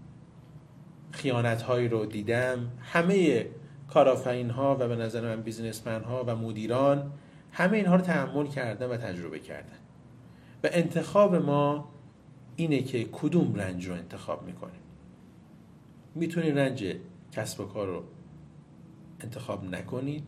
خیانت هایی رو دیدم. همه کارآفرین ها و به نظر من بیزنسمن ها و مدیران همه اینها رو تحمل کردن و تجربه کردن و انتخاب ما اینه که کدوم رنج رو انتخاب میکنیم. میتونید رنج کسب و کار رو انتخاب نکنید،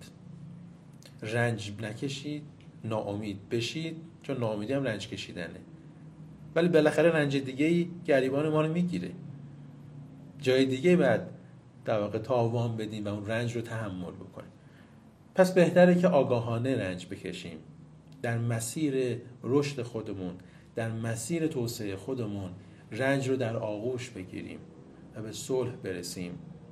رنج نکشید، ناامید بشید، چون ناامیدی هم رنج کشیدنه، ولی بالاخره رنج دیگه‌ای گریبان ما رو میگیره. جای دیگه بعد در واقع تاوان بدیم و اون رنج رو تحمل بکنیم. پس بهتره که آگاهانه رنج بکشیم در مسیر رشد خودمون، در مسیر توسعه خودمون. رنج رو در آغوش بگیریم و به صلح برسیم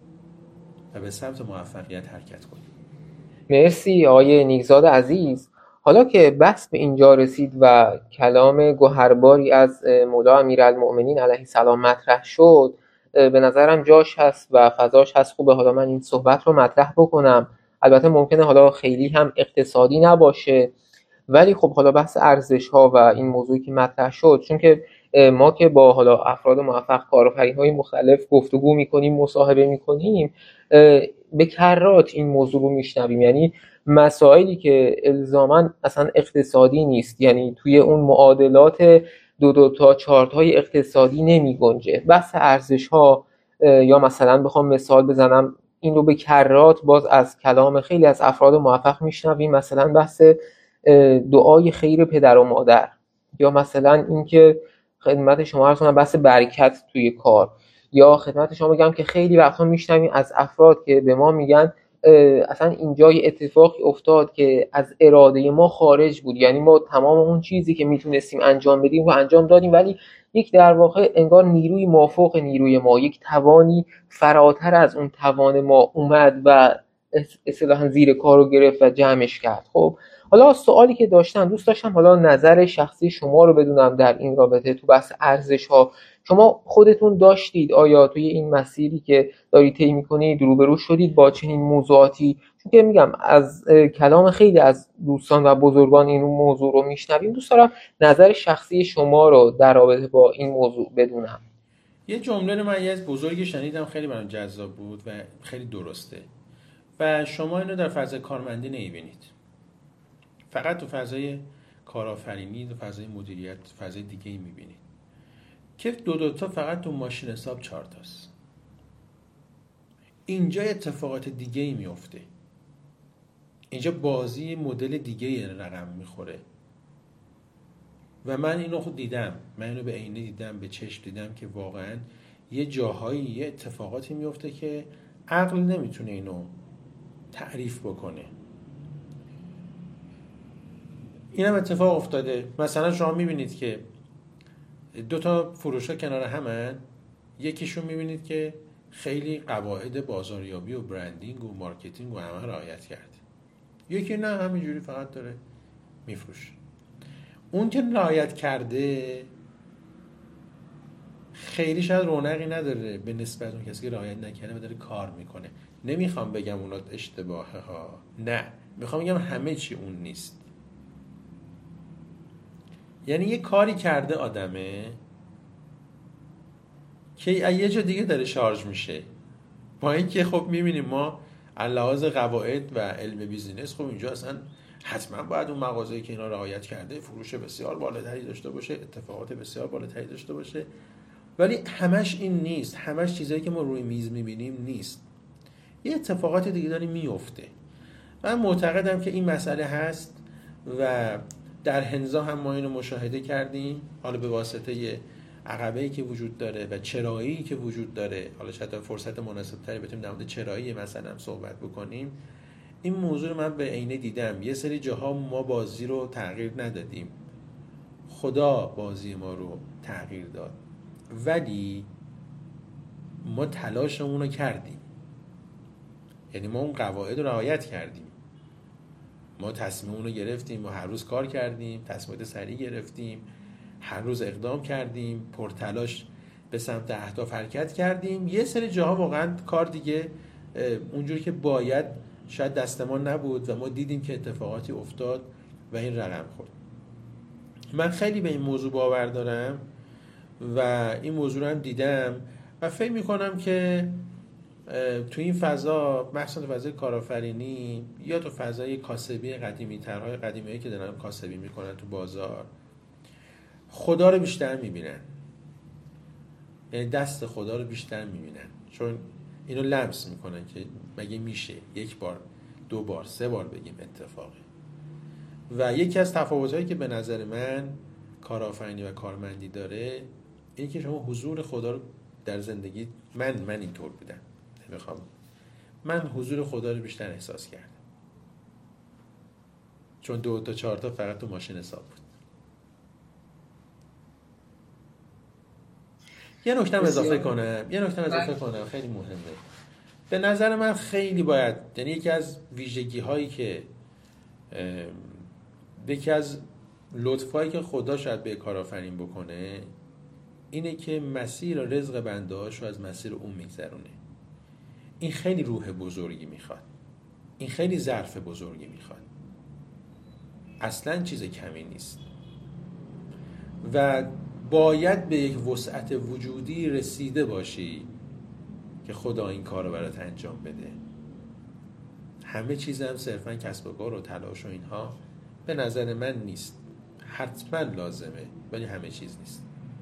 و به سمت موفقیت حرکت کنیم. مرسی آقای نیکزاد عزیز. حالا که بحث به اینجا رسید و کلام گوهرباری از مولا امیرالمؤمنین علیه السلام مطرح شد، به نظرم جاش هست و فضاش هست خوبه حالا من این صحبت رو مطرح بکنم. البته ممکنه حالا خیلی هم اقتصادی نباشه، ولی خب حالا بحث ارزش ها و این موضوعی که مطرح شد، چون که ما که با حالا افراد موفق کارآفرین های مختلف گفتگو میکنیم، مصاحبه میکنیم، به کرات این موضوع رو میشنویم. یعنی مسائلی که الزاما اصلا اقتصادی نیست، یعنی توی اون معادلات دو تا چارت های اقتصادی نمی گنجه. بحث ارزش ها، یا مثلا بخوام مثال بزنم، این رو به کرات باز از کلام خیلی از افراد موفق میشنویم. مثلا بحث دعای خیر پدر و مادر، یا مثلا اینکه خدمت شما عرض کنم بحث برکت توی کار، یا خدمت شما بگم که خیلی وقتا میشنویم از افراد که به ما میگن اصلا اینجا یه اتفاقی افتاد که از اراده ما خارج بود، یعنی ما تمام اون چیزی که میتونستیم انجام بدیم و انجام دادیم، ولی یک در واقع انگار نیروی مافوق نیروی ما، یک توانی فراتر از اون توان ما اومد و اصطلاحاً زیر کار رو گرفت و جمعش کرد. خب حالا سوالی که داشتم، دوست داشتم حالا نظر شخصی شما رو بدونم در این رابطه تو بحث ارزش ها. شما خودتون داشتید آیا توی این مسیری که دارید طی می‌کنید روبرو شدید با چنین موضوعاتی؟ چون که میگم از کلام خیلی از دوستان و بزرگان این موضوع رو میشنویم. دوست دارم نظر شخصی شما رو در رابطه با این موضوع بدونم. یه جمله رو من از بزرگی شنیدم، خیلی برام جذاب بود و خیلی درسته و شما اینو در فضای کارمندی نمی‌بینید، فقط تو فضای کارآفرینی، تو فضای مدیریت، تو فضای دیگه‌ای می‌بینید که دو تا فقط تو ماشین حساب 4 تاست. اینجا اتفاقات دیگه‌ای میفته، اینجا بازی مدل دیگه‌ای رقم میخوره و من اینو خود دیدم، من اینو به عینه دیدم، به چشم دیدم که واقعا یه جاهایی یه اتفاقاتی میفته که عقل نمیتونه اینو تعریف بکنه. اینم اتفاق افتاده. مثلا شما میبینید که 2 تا فروشا کنار همن، یکیشون میبینید که خیلی قواعد بازاریابی و برندینگ و مارکتینگ و همه رعایت کرده، یکی نه، همینجوری فقط داره میفروشه. اون که رعایت کرده خیلی شاید رونقی نداره به نسبت اون کسی که رعایت نکرده و داره کار میکنه. نمیخوام بگم اونا اشتباهه ها، نه، میخوام بگم همه چی اون نیست. یعنی یه کاری کرده آدمه که یه جا دیگه داره شارژ میشه، با اینکه خب میبینیم ما علاوه قواعد و علم بیزینس، خب اینجا اصلا حتما باید اون مغازه‌ای که اینا رعایت کرده فروش بسیار بالاتری داشته باشه، اتفاقات بسیار بالاتری داشته باشه، ولی همش این نیست، همش چیزایی که ما روی میز میبینیم نیست، یه اتفاقات دیگه داره میفته. من معتقدم که این مسئله هست و در هنزا هم ما اینو مشاهده کردیم، حالا به واسطه عقبه‌ای که وجود داره و چرایی که وجود داره، حالا شاید فرصت مناسب‌تری بتونیم در مورد چرایی مثلا صحبت بکنیم. این موضوع رو من به عینه دیدم. یه سری جاها ما بازی رو تغییر ندادیم، خدا بازی ما رو تغییر داد، ولی ما تلاشمون رو کردیم. یعنی ما اون قواعد رو رعایت کردیم، ما تصمیممون رو گرفتیم، ما هر روز کار کردیم، تصمیمات سریع گرفتیم، هر روز اقدام کردیم، پرتلاش به سمت اهداف حرکت کردیم. یه سری جاها واقعا کار دیگه اونجوری که باید شاید دست ما نبود و ما دیدیم که اتفاقاتی افتاد و این رقم خورد. من خیلی به این موضوع باور دارم و این موضوع رو هم دیدم و فکر میکنم که تو این فضا، مخصوصا فضای کارآفرینی یا تو فضای کاسبی قدیمی ترهای قدیمی که دارن کاسبی میکنن تو بازار، خدا رو بیشتر میبینن، یعنی دست خدا رو بیشتر میبینن، چون اینو لمس میکنن که مگه میشه یک بار، دو بار، سه بار بگیم اتفاقی. و یکی از تفاوت‌هایی که به نظر من کارآفرینی و کارمندی داره اینه که شما حضور خدا رو در زندگی، من اینطور بودم، نمیخوام، من حضور خدا رو بیشتر احساس کردم، چون 2 تا 4 تا فقط تو ماشین حساب بود. یه نکته اضافه کنم خیلی مهمه. به نظر من خیلی باید، یعنی یکی از ویژگی هایی که یکی از لطفایی که خدا شاید به کارآفرین بکنه اینه که مسیر رزق بنده‌هاش رو از مسیر اون میگذرونه. این خیلی روح بزرگی میخواد، این خیلی ظرف بزرگی میخواد، اصلا چیز کمی نیست و باید به یک وسعت وجودی رسیده باشی که خدا این کار رو برات انجام بده. همه چیز هم صرفا کسب و کار و تلاش و اینها به نظر من نیست، حتما لازمه ولی همه چیز نیست.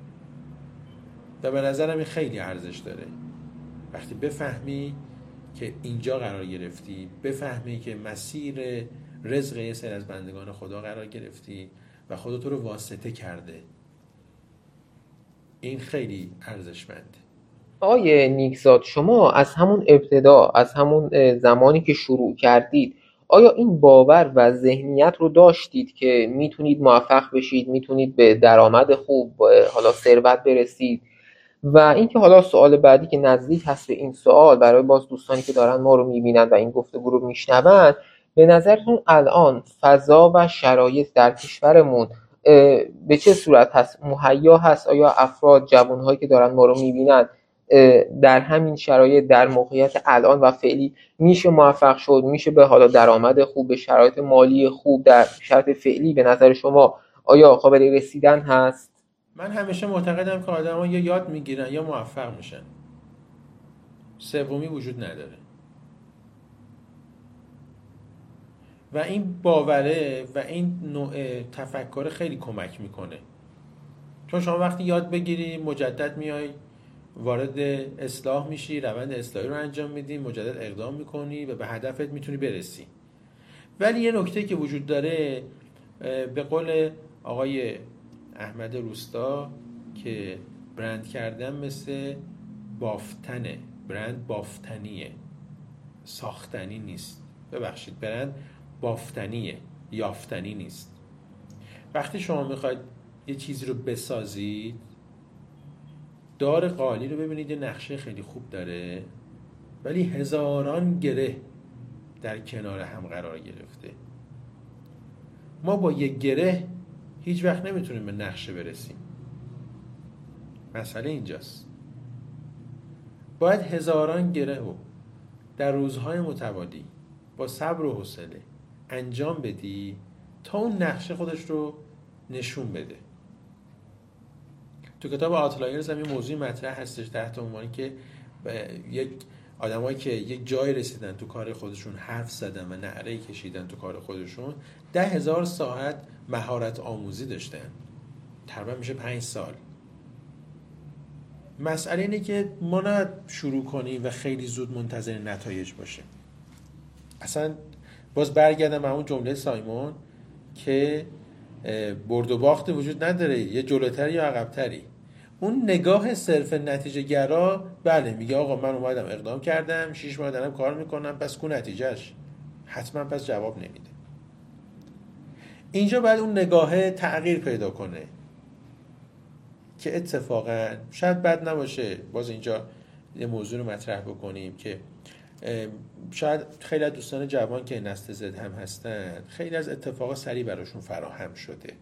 و به نظرم این خیلی ارزش داره وقتی بفهمی که اینجا قرار گرفتی، بفهمی که مسیر رزق یه سری از بندگان خدا قرار گرفتی و خدا تو رو واسطه کرده. این خیلی ارزشمنده. آقای نیکزاد، شما از همون ابتدا، از همون زمانی که شروع کردید، آیا این باور و ذهنیت رو داشتید که میتونید موفق بشید، میتونید به درآمد خوب، حالا ثروت برسید؟ و اینکه حالا سوال بعدی که نزدیک هست به این سوال برای باز دوستانی که دارن ما رو میبینن و این گفتگو رو میشنون، به نظرتون الان فضا و شرایط در کشورمون به چه صورت هست؟ مهیا هست؟ آیا افراد، جوانهایی که دارن ما رو میبینن در همین شرایط، در موقعیت الان و فعلی میشه موفق شد؟ میشه به حالا درآمد خوب، به شرایط مالی خوب در شرایط فعلی به نظر شما آیا قابل رسیدن هست؟ من همیشه معتقدم که آدم‌ها یا یاد میگیرن یا موفق میشن، سومی وجود نداره. و این باوره و این نوع تفکر خیلی کمک میکنه، چون شما وقتی یاد بگیری مجدد میای وارد اصلاح میشی، روند اصلاحی رو انجام میدی، مجدد اقدام میکنی و به هدفت میتونی برسی. ولی یه نکته که وجود داره، به قول آقای احمد روستا که برند کردن مثل بافتنه، برند بافتنیه، ساختنی نیست. ببخشید، برند بافتنیه، یافتنی نیست. وقتی شما میخواید یه چیزی رو بسازید، دار قالی رو ببینید یه نقشه خیلی خوب داره ولی هزاران گره در کنار هم قرار گرفته. ما با یک گره هیچ وقت نمیتونیم به نقشه برسیم. مسئله اینجاست. باید هزاران گره رو در روزهای متوالی با صبر و حوصله انجام بدی تا اون نقشه خودش رو نشون بده. تو کتاب آوتلایرز هم این موضوع مطرح هستش تحت عنوانی که یک آدمایی که یک جای رسیدن تو کار خودشون، حرف زدن و نعره کشیدن تو کار خودشون، 10,000 ساعت مهارت آموزی داشتن، تقریبا میشه 5 سال. مسئله اینه که ما نه شروع کنیم و خیلی زود منتظر نتایج باشیم. اصلا باز برگردم به اون جمله سایمون که برد و باخت وجود نداره، یه جلوتری یا عقبتری. اون نگاه صرف نتیجه گرا بله میگه آقا من اومدم اقدام کردم 6 ماه دارم کار میکنم پس کو نتیجهش حتما پس جواب نمیده. اینجا باید اون نگاه تغییر پیدا کنه که اتفاقا شاید بد نباشه باز اینجا یه موضوع رو مطرح بکنیم که شاید خیلی از دوستان جوان که نسل زد هم هستن خیلی از اتفاقا سریع براشون فراهم شده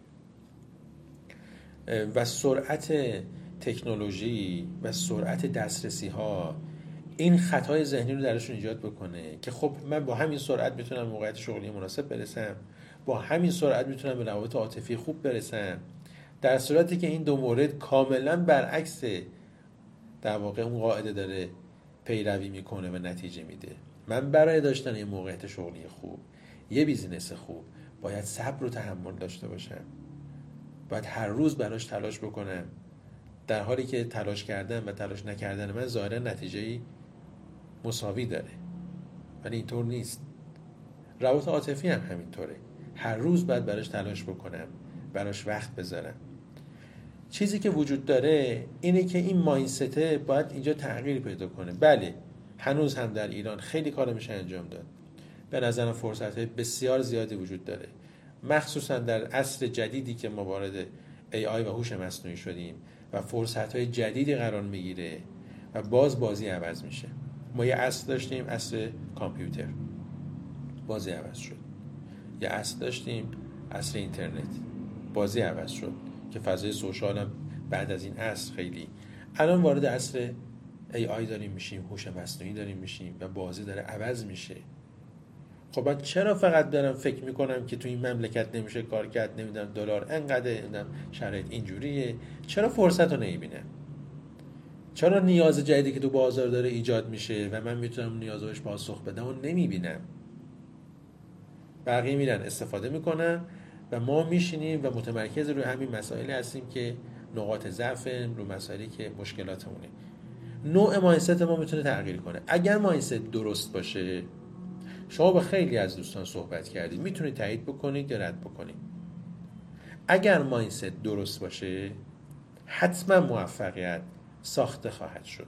و سرعت تکنولوژی و سرعت دسترسی ها این خطای ذهنی رو درشون ایجاد بکنه که خب من با همین سرعت میتونم موقعیت شغلی مناسب برسم، با همین سرعت میتونم به روابط عاطفی خوب برسم، در صورتی که این دو مورد کاملا برعکس در واقع اون قاعده داره پیروی میکنه و نتیجه میده. من برای داشتن یه موقعیت شغلی خوب، یه بیزینس خوب، باید صبر و تحمل داشته باشم، باید هر روز براش تلاش بکنم، در حالی که تلاش کردن و تلاش نکردن من ظاهرا نتیجه‌ای مساوی داره، ولی اینطور نیست. روابط عاطفی هم همینطوره، هر روز باید براش تلاش بکنم، براش وقت بذارم. چیزی که وجود داره اینه که این مایندست باید اینجا تغییر پیدا کنه. بله هنوز هم در ایران خیلی کار میشه انجام داد، به نظرم فرصت‌های بسیار زیادی وجود داره، مخصوصا در عصر جدیدی که ما وارد AI و هوش مصنوعی شدیم و فرصت‌های جدیدی قرار میگیره و باز بازی عوض میشه. ما یه عصر داشتیم عصر کامپیوتر، بازی عوض شد. یه عصر داشتیم عصر اینترنت، بازی عوض شد که فضای سوشال هم بعد از این عصر خیلی. الان وارد عصر AI داریم میشیم، هوش مصنوعی داریم میشیم و بازی داره عوض میشه. خب من چرا فقط دارم فکر میکنم که تو این مملکت نمیشه کار کرد، نمیدونم دلار انقدر، نمیدونم شرایط اینجوریه، چرا فرصت رو نمیبینم؟ چرا نیاز جدیدی که تو بازار داره ایجاد میشه و من میتونم نیازش پاسخ بدم و نمیبینم؟ بقیه میرن استفاده میکنن و ما میشینیم و متمرکز روی همین مسائلی هستیم که نقاط ضعف، رو مسائلی که مشکلاتمونه. نوع مایندست ما میتونه تغییر کنه. اگر مایندست درست باشه، شما با خیلی از دوستان صحبت کردید، میتونید تایید بکنید یا رد بکنید. اگر مایندست درست باشه حتما موفقیت ساخته خواهد شد.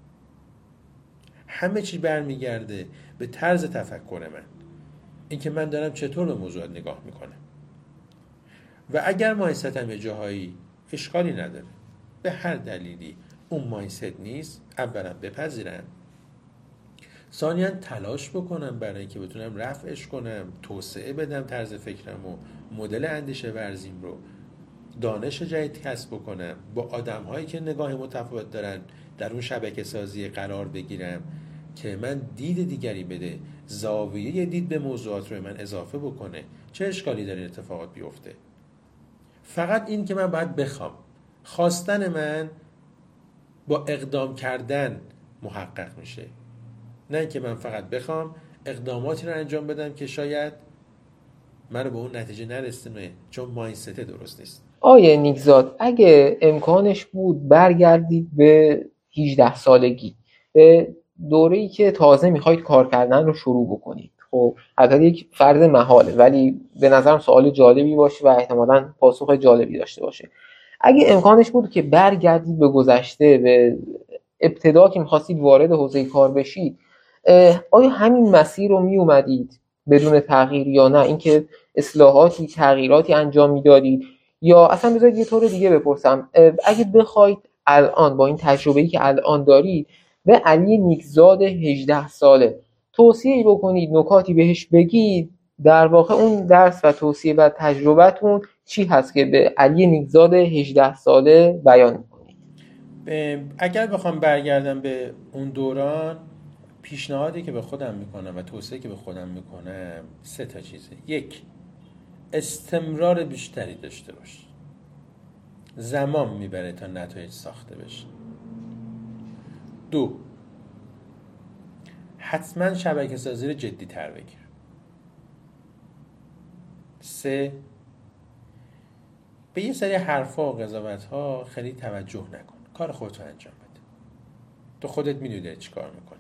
همه چی برمیگرده به طرز تفکر من، اینکه من دارم چطور به موضوعات نگاه میکنم. و اگر مایندستم یه جاهایی اشکالی نداره، به هر دلیلی اون مایندست نیست، اولا بپذیرم، ثانیاً تلاش بکنم برای اینکه بتونم رفعش کنم، توسعه بدم طرز فکرم و مدل اندیشه ورزیم رو، دانش جدید کسب بکنم، با آدم‌هایی که نگاه متفاوت دارن در اون شبکه سازی قرار بگیرم که من دید دیگری بده، زاویه دید به موضوعات رو من اضافه بکنه. چه اشکالی داره اتفاقات بیفته؟ فقط این که من باید بخوام، خواستن من با اقدام کردن محقق میشه، نه اینکه من فقط بخوام اقداماتی رو انجام بدم که شاید من رو به اون نتیجه نرسونه چون مایندست درست نیست. آیه نیکزاد، اگه امکانش بود برگردید به 18 سالگی، به دوره‌ای که تازه میخواید کار کردن رو شروع بکنید. خب حتی یک فرض محاله، ولی به نظرم سوال جالبی باشه و احتمالاً پاسخ جالبی داشته باشه. اگه امکانش بود که برگردید به گذشته، به ابتدا که میخواستید وارد حوزه کار بشید، آیا همین مسیر رو میومدید بدون تغییر یا نه اینکه اصلاحاتی، تغییراتی انجام میدادید؟ یا اصلا بذارید یه طور دیگه بپرسم، اگه بخواید الان با این تجربه‌ای که الان دارید به علی نیکزاد 18 ساله توصیه‌ای بکنید، نکاتی بهش بگید، در واقع اون درس و توصیه و تجربتون چی هست که به علی نیکزاد 18 ساله بیان می‌کنید؟ اگر بخوام برگردم به اون دوران، پیشنهادی که به خودم میکنم و توصیه که به خودم میکنم 3 تا چیزه. 1. استمرار بیشتری داشته باش، زمان میبره تا نتایج ساخته بشه. 2. حتما شبکه سازی رو جدی تر بگیر. 3. به یه سری حرفا و قضاوت ها خیلی توجه نکن، کار خودت رو انجام بده. تو خودت میدونی داری چی کار میکنی.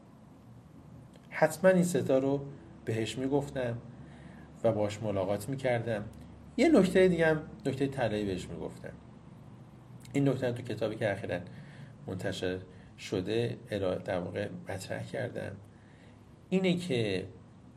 حتما این 3 تا رو بهش میگفتم و باش ملاقات میکردم. یه نکته دیگه هم، نکته طلایی بهش میگفتم. این نکته تو کتابی که اخیراً منتشر شده در واقع مطرح کردم، اینه که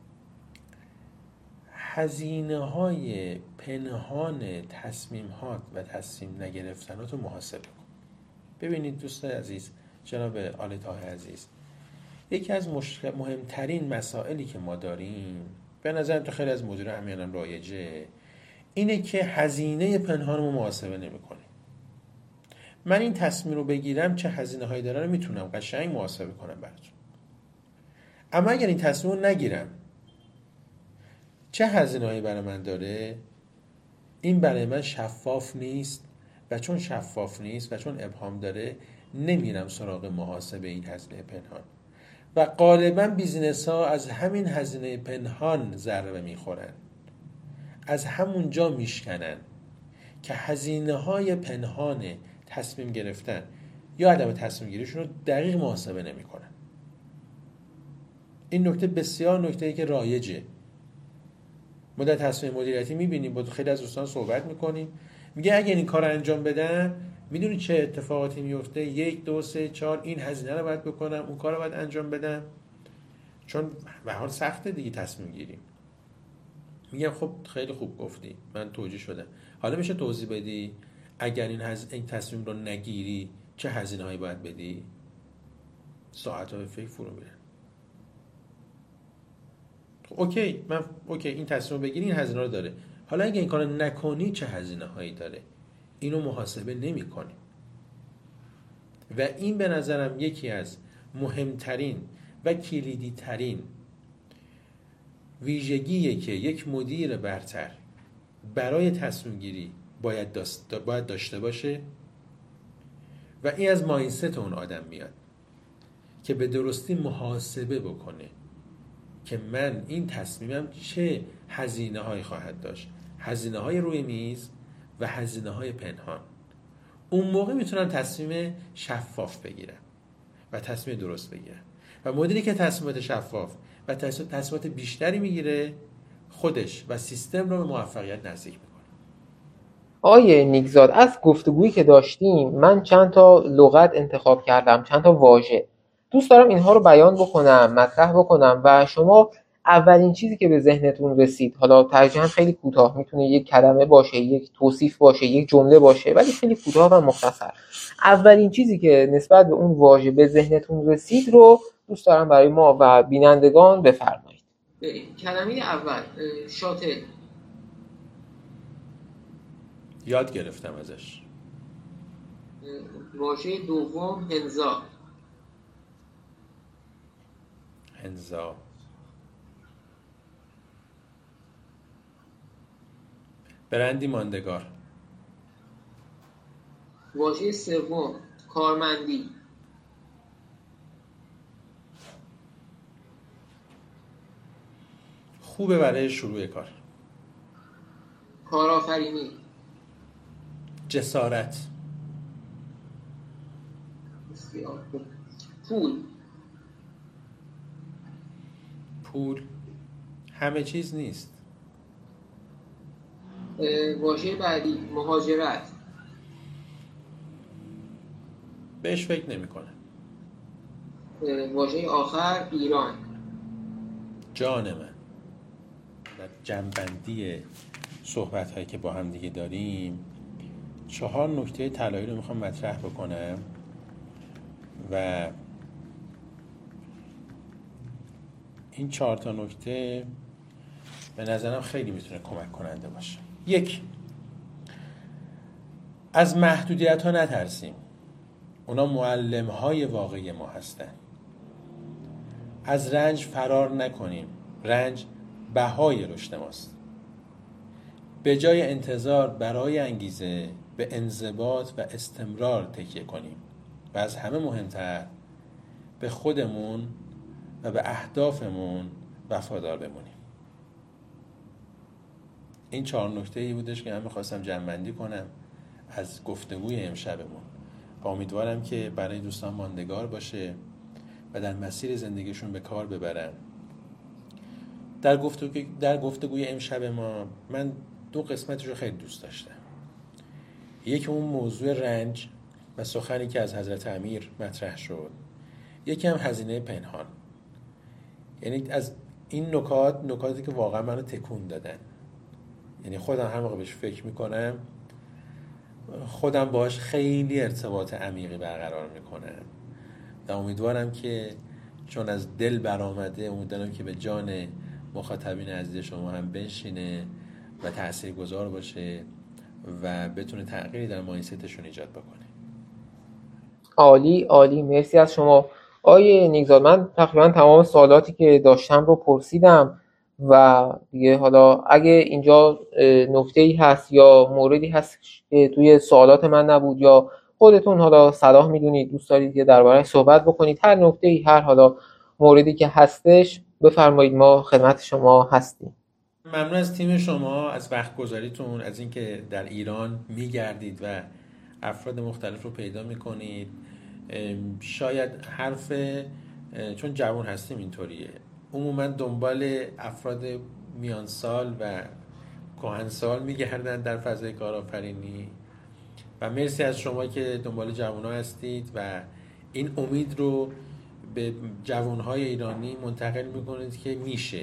هزینه‌های پنهان تصمیمات و تصمیم نگرفتنات رو محاسبه کن. ببینید دوست عزیز، جناب آل طاهر عزیز، یکی از مهمترین مسائلی که ما داریم، به نظرم تو خیلی از مدیران امیانا رایجه، اینه که هزینه پنهان رو محاسبه نمی‌کنیم. من این تصمیم رو بگیرم چه هزینه‌هایی داره رو میتونم قشنگ محاسبه کنم براتون. اما اگر این تصمیم رو نگیرم چه هزینه‌هایی برای من داره، این برای من شفاف نیست و چون شفاف نیست و چون ابهام داره، نمیرم سراغ محاسبه این هزینه پنهان و غالبا بیزینس ها از همین هزینه پنهان ضربه میخورن، از همونجا میشکنن که هزینه های پنهان تصمیم گرفتن یا عدم تصمیم گیریشون رو دقیق محاسبه نمیکنن. این نکته بسیار نکته‌ای که رایجه. ما در تصمیم مدیریتی میبینیم، با خیلی از دوستان صحبت میکنیم، میگه اگه این کار رو انجام بدم میدونی چه اتفاقاتی میفته، 1 2 3 4 این هزینه رو باید بکنم، اون کار رو باید انجام بدم، چون به حال سخته دیگه تصمیم گیری. میگم خب خیلی خوب گفتی، من توجیه شدم، حالا میشه توضیح بدی اگر این تصمیم رو نگیری چه هزینه هایی باید بدی؟ ساعت‌ها به فکر فرو میرن. اوکی این تصمیم رو بگیری این هزینه رو داره، حالا اگه این کارو نکنی چه هزینه هایی داره؟ اینو محاسبه نمی‌کنی. و این به نظرم یکی از مهمترین و کلیدی ترین ویژگیه که یک مدیر برتر برای تصمیم گیری باید داشته باشه و این از مایندست اون آدم میاد که به درستی محاسبه بکنه که من این تصمیمم چه هزینه هایی خواهد داشت، هزینه های روی میز و هزینه های پنهان. اون موقع میتونن تصمیم شفاف بگیرن و تصمیم درست بگیرن و مدیری که تصمیمات شفاف و تصمیمات بیشتری میگیره خودش و سیستم رو به موفقیت نزدیک میکنه. آقای نیکزاد، از گفتگویی که داشتیم من چند تا لغت انتخاب کردم، چند تا واژه دوست دارم اینها رو بیان بکنم، مطرح بکنم و شما اولین چیزی که به ذهنتون رسید، حالا ترجیحاً خیلی کوتاه، میتونه یک کلمه باشه، یک توصیف باشه، یک جمله باشه، ولی خیلی کوتاه و مختصر، اولین چیزی که نسبت به اون واژه به ذهنتون رسید رو دوست دارم برای ما و بینندگان بفرمایید. کلمه اول شاتل. یاد گرفتم ازش. واژه دوم هنزا. برندی ماندگار. واژه سوم کارمندی. خوبه برای شروع کار. کارآفرینی. جسارت. پول همه چیز نیست. واژه بعدی مهاجرت. بهش فکر نمی کنم. واژه آخر ایران. جان من. در جنبندی صحبت هایی که با هم دیگه داریم 4 نکته طلایی رو میخوام مطرح بکنم و این 4 تا نکته به نظرم خیلی میتونه کمک کننده باشه. 1. از محدودیت ها نترسیم، اونا معلم های واقعی ما هستن. از رنج فرار نکنیم، رنج بهای رشد ماست. به جای انتظار برای انگیزه به انضباط و استمرار تکیه کنیم و از همه مهمتر به خودمون و به اهدافمون وفادار بمونیم. این 4 نکته‌ای بودش که من می‌خواستم جمع‌بندی کنم از گفتگوی امشبمون. امیدوارم که برای دوستان ماندگار باشه و در مسیر زندگیشون به کار ببرن. در گفتگوی امشب ما من 2 قسمتش رو خیلی دوست داشتم. یکی اون موضوع رنج و سخنی که از حضرت امیر مطرح شد، یکی هم هزینه پنهان. یعنی از این نکاتی که واقعا منو تکون دادن، یعنی خودم هر موقع بهش فکر میکنم خودم باهاش خیلی ارتباط عمیقی برقرار میکنم و امیدوارم که چون از دل برآمده، امیدوارم که به جان مخاطبین عزیز شما هم بنشینه و تاثیرگذار باشه و بتونه تغییری در مایندستشون ایجاد بکنه. عالی عالی، مرسی از شما آقای نیکزاد. من تقریبا تمام سوالاتی که داشتم رو پرسیدم و دیگه حالا اگه اینجا نکته‌ای هست یا موردی هست که توی سوالات من نبود یا خودتون حالا صلاح میدونید دوست دارید که درباره‌اش صحبت بکنید، هر نکته‌ای، هر حالا موردی که هستش بفرمایید، ما خدمت شما هستیم. ممنون از تیم شما، از وقت گذاریتون، از اینکه در ایران میگردید و افراد مختلف رو پیدا میکنید. شاید چون جوان هستیم اینطوریه، عموما دنبال افراد میان سال و کهن سال میگردن در فضای کارآفرینی و مرسی از شما که دنبال جوان‌ها هستید و این امید رو به جوان‌های ایرانی منتقل میکنید که میشه.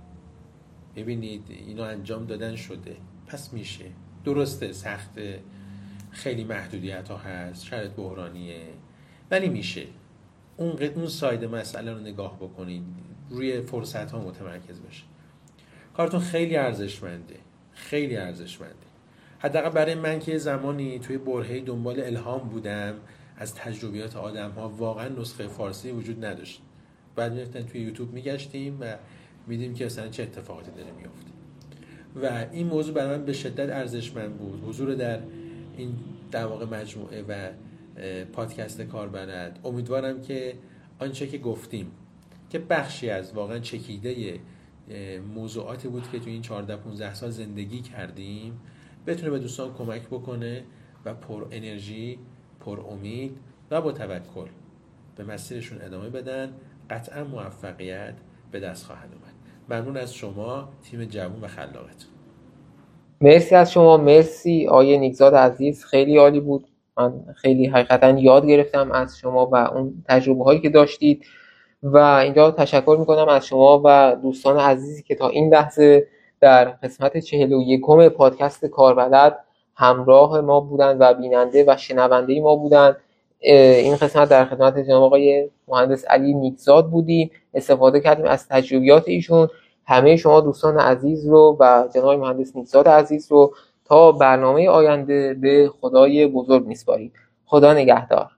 ببینید اینو انجام دادن شده، پس میشه. درسته سخته، خیلی محدودیت ها هست، شرایط بحرانیه، ولی میشه. اون ساید مسئله رو نگاه بکنید، روی فرصت ها متمرکز بشه. کارتون خیلی ارزشمنده، خیلی ارزشمنده. حداقل برای من که زمانی توی برهه‌ای دنبال الهام بودم از تجربیات آدم ها، واقعا نسخه فارسی وجود نداشت. بعد میرفتن توی یوتیوب میگشتیم و میدیم که اصلا چه اتفاقاتی داره میفته و این موضوع برای من به شدت ارزشمند بود. حضور در این در واقع مجموعه و پادکست کاربلد، امیدوارم که آنچه که گفتیم که بخشی از واقعا چکیده موضوعاتی بود که تو این 14-15 سال زندگی کردیم بتونه به دوستان کمک بکنه و پر انرژی، پر امید و با توکل به مسیرشون ادامه بدن. قطعا موفقیت به دست خواهد اومد. ممنون از شما، تیم جوان و خلاقتون. مرسی از شما، مرسی آقای نیکزاد عزیز، خیلی عالی بود. من خیلی حقیقتا یاد گرفتم از شما و اون تجربه هایی که داشتید و اینجا تشکر میکنم از شما و دوستان عزیزی که تا این لحظه در قسمت 41 پادکست کاربلد همراه ما بودن و بیننده و شنونده ما بودن. این قسمت در خدمت جناب آقای مهندس علی نیکزاد بودیم، استفاده کردیم از تجربیات ایشون. همه شما دوستان عزیز رو و جناب مهندس نیکزاد عزیز رو تا برنامه آینده به خدای بزرگ میسپاریم. خدا نگهدار.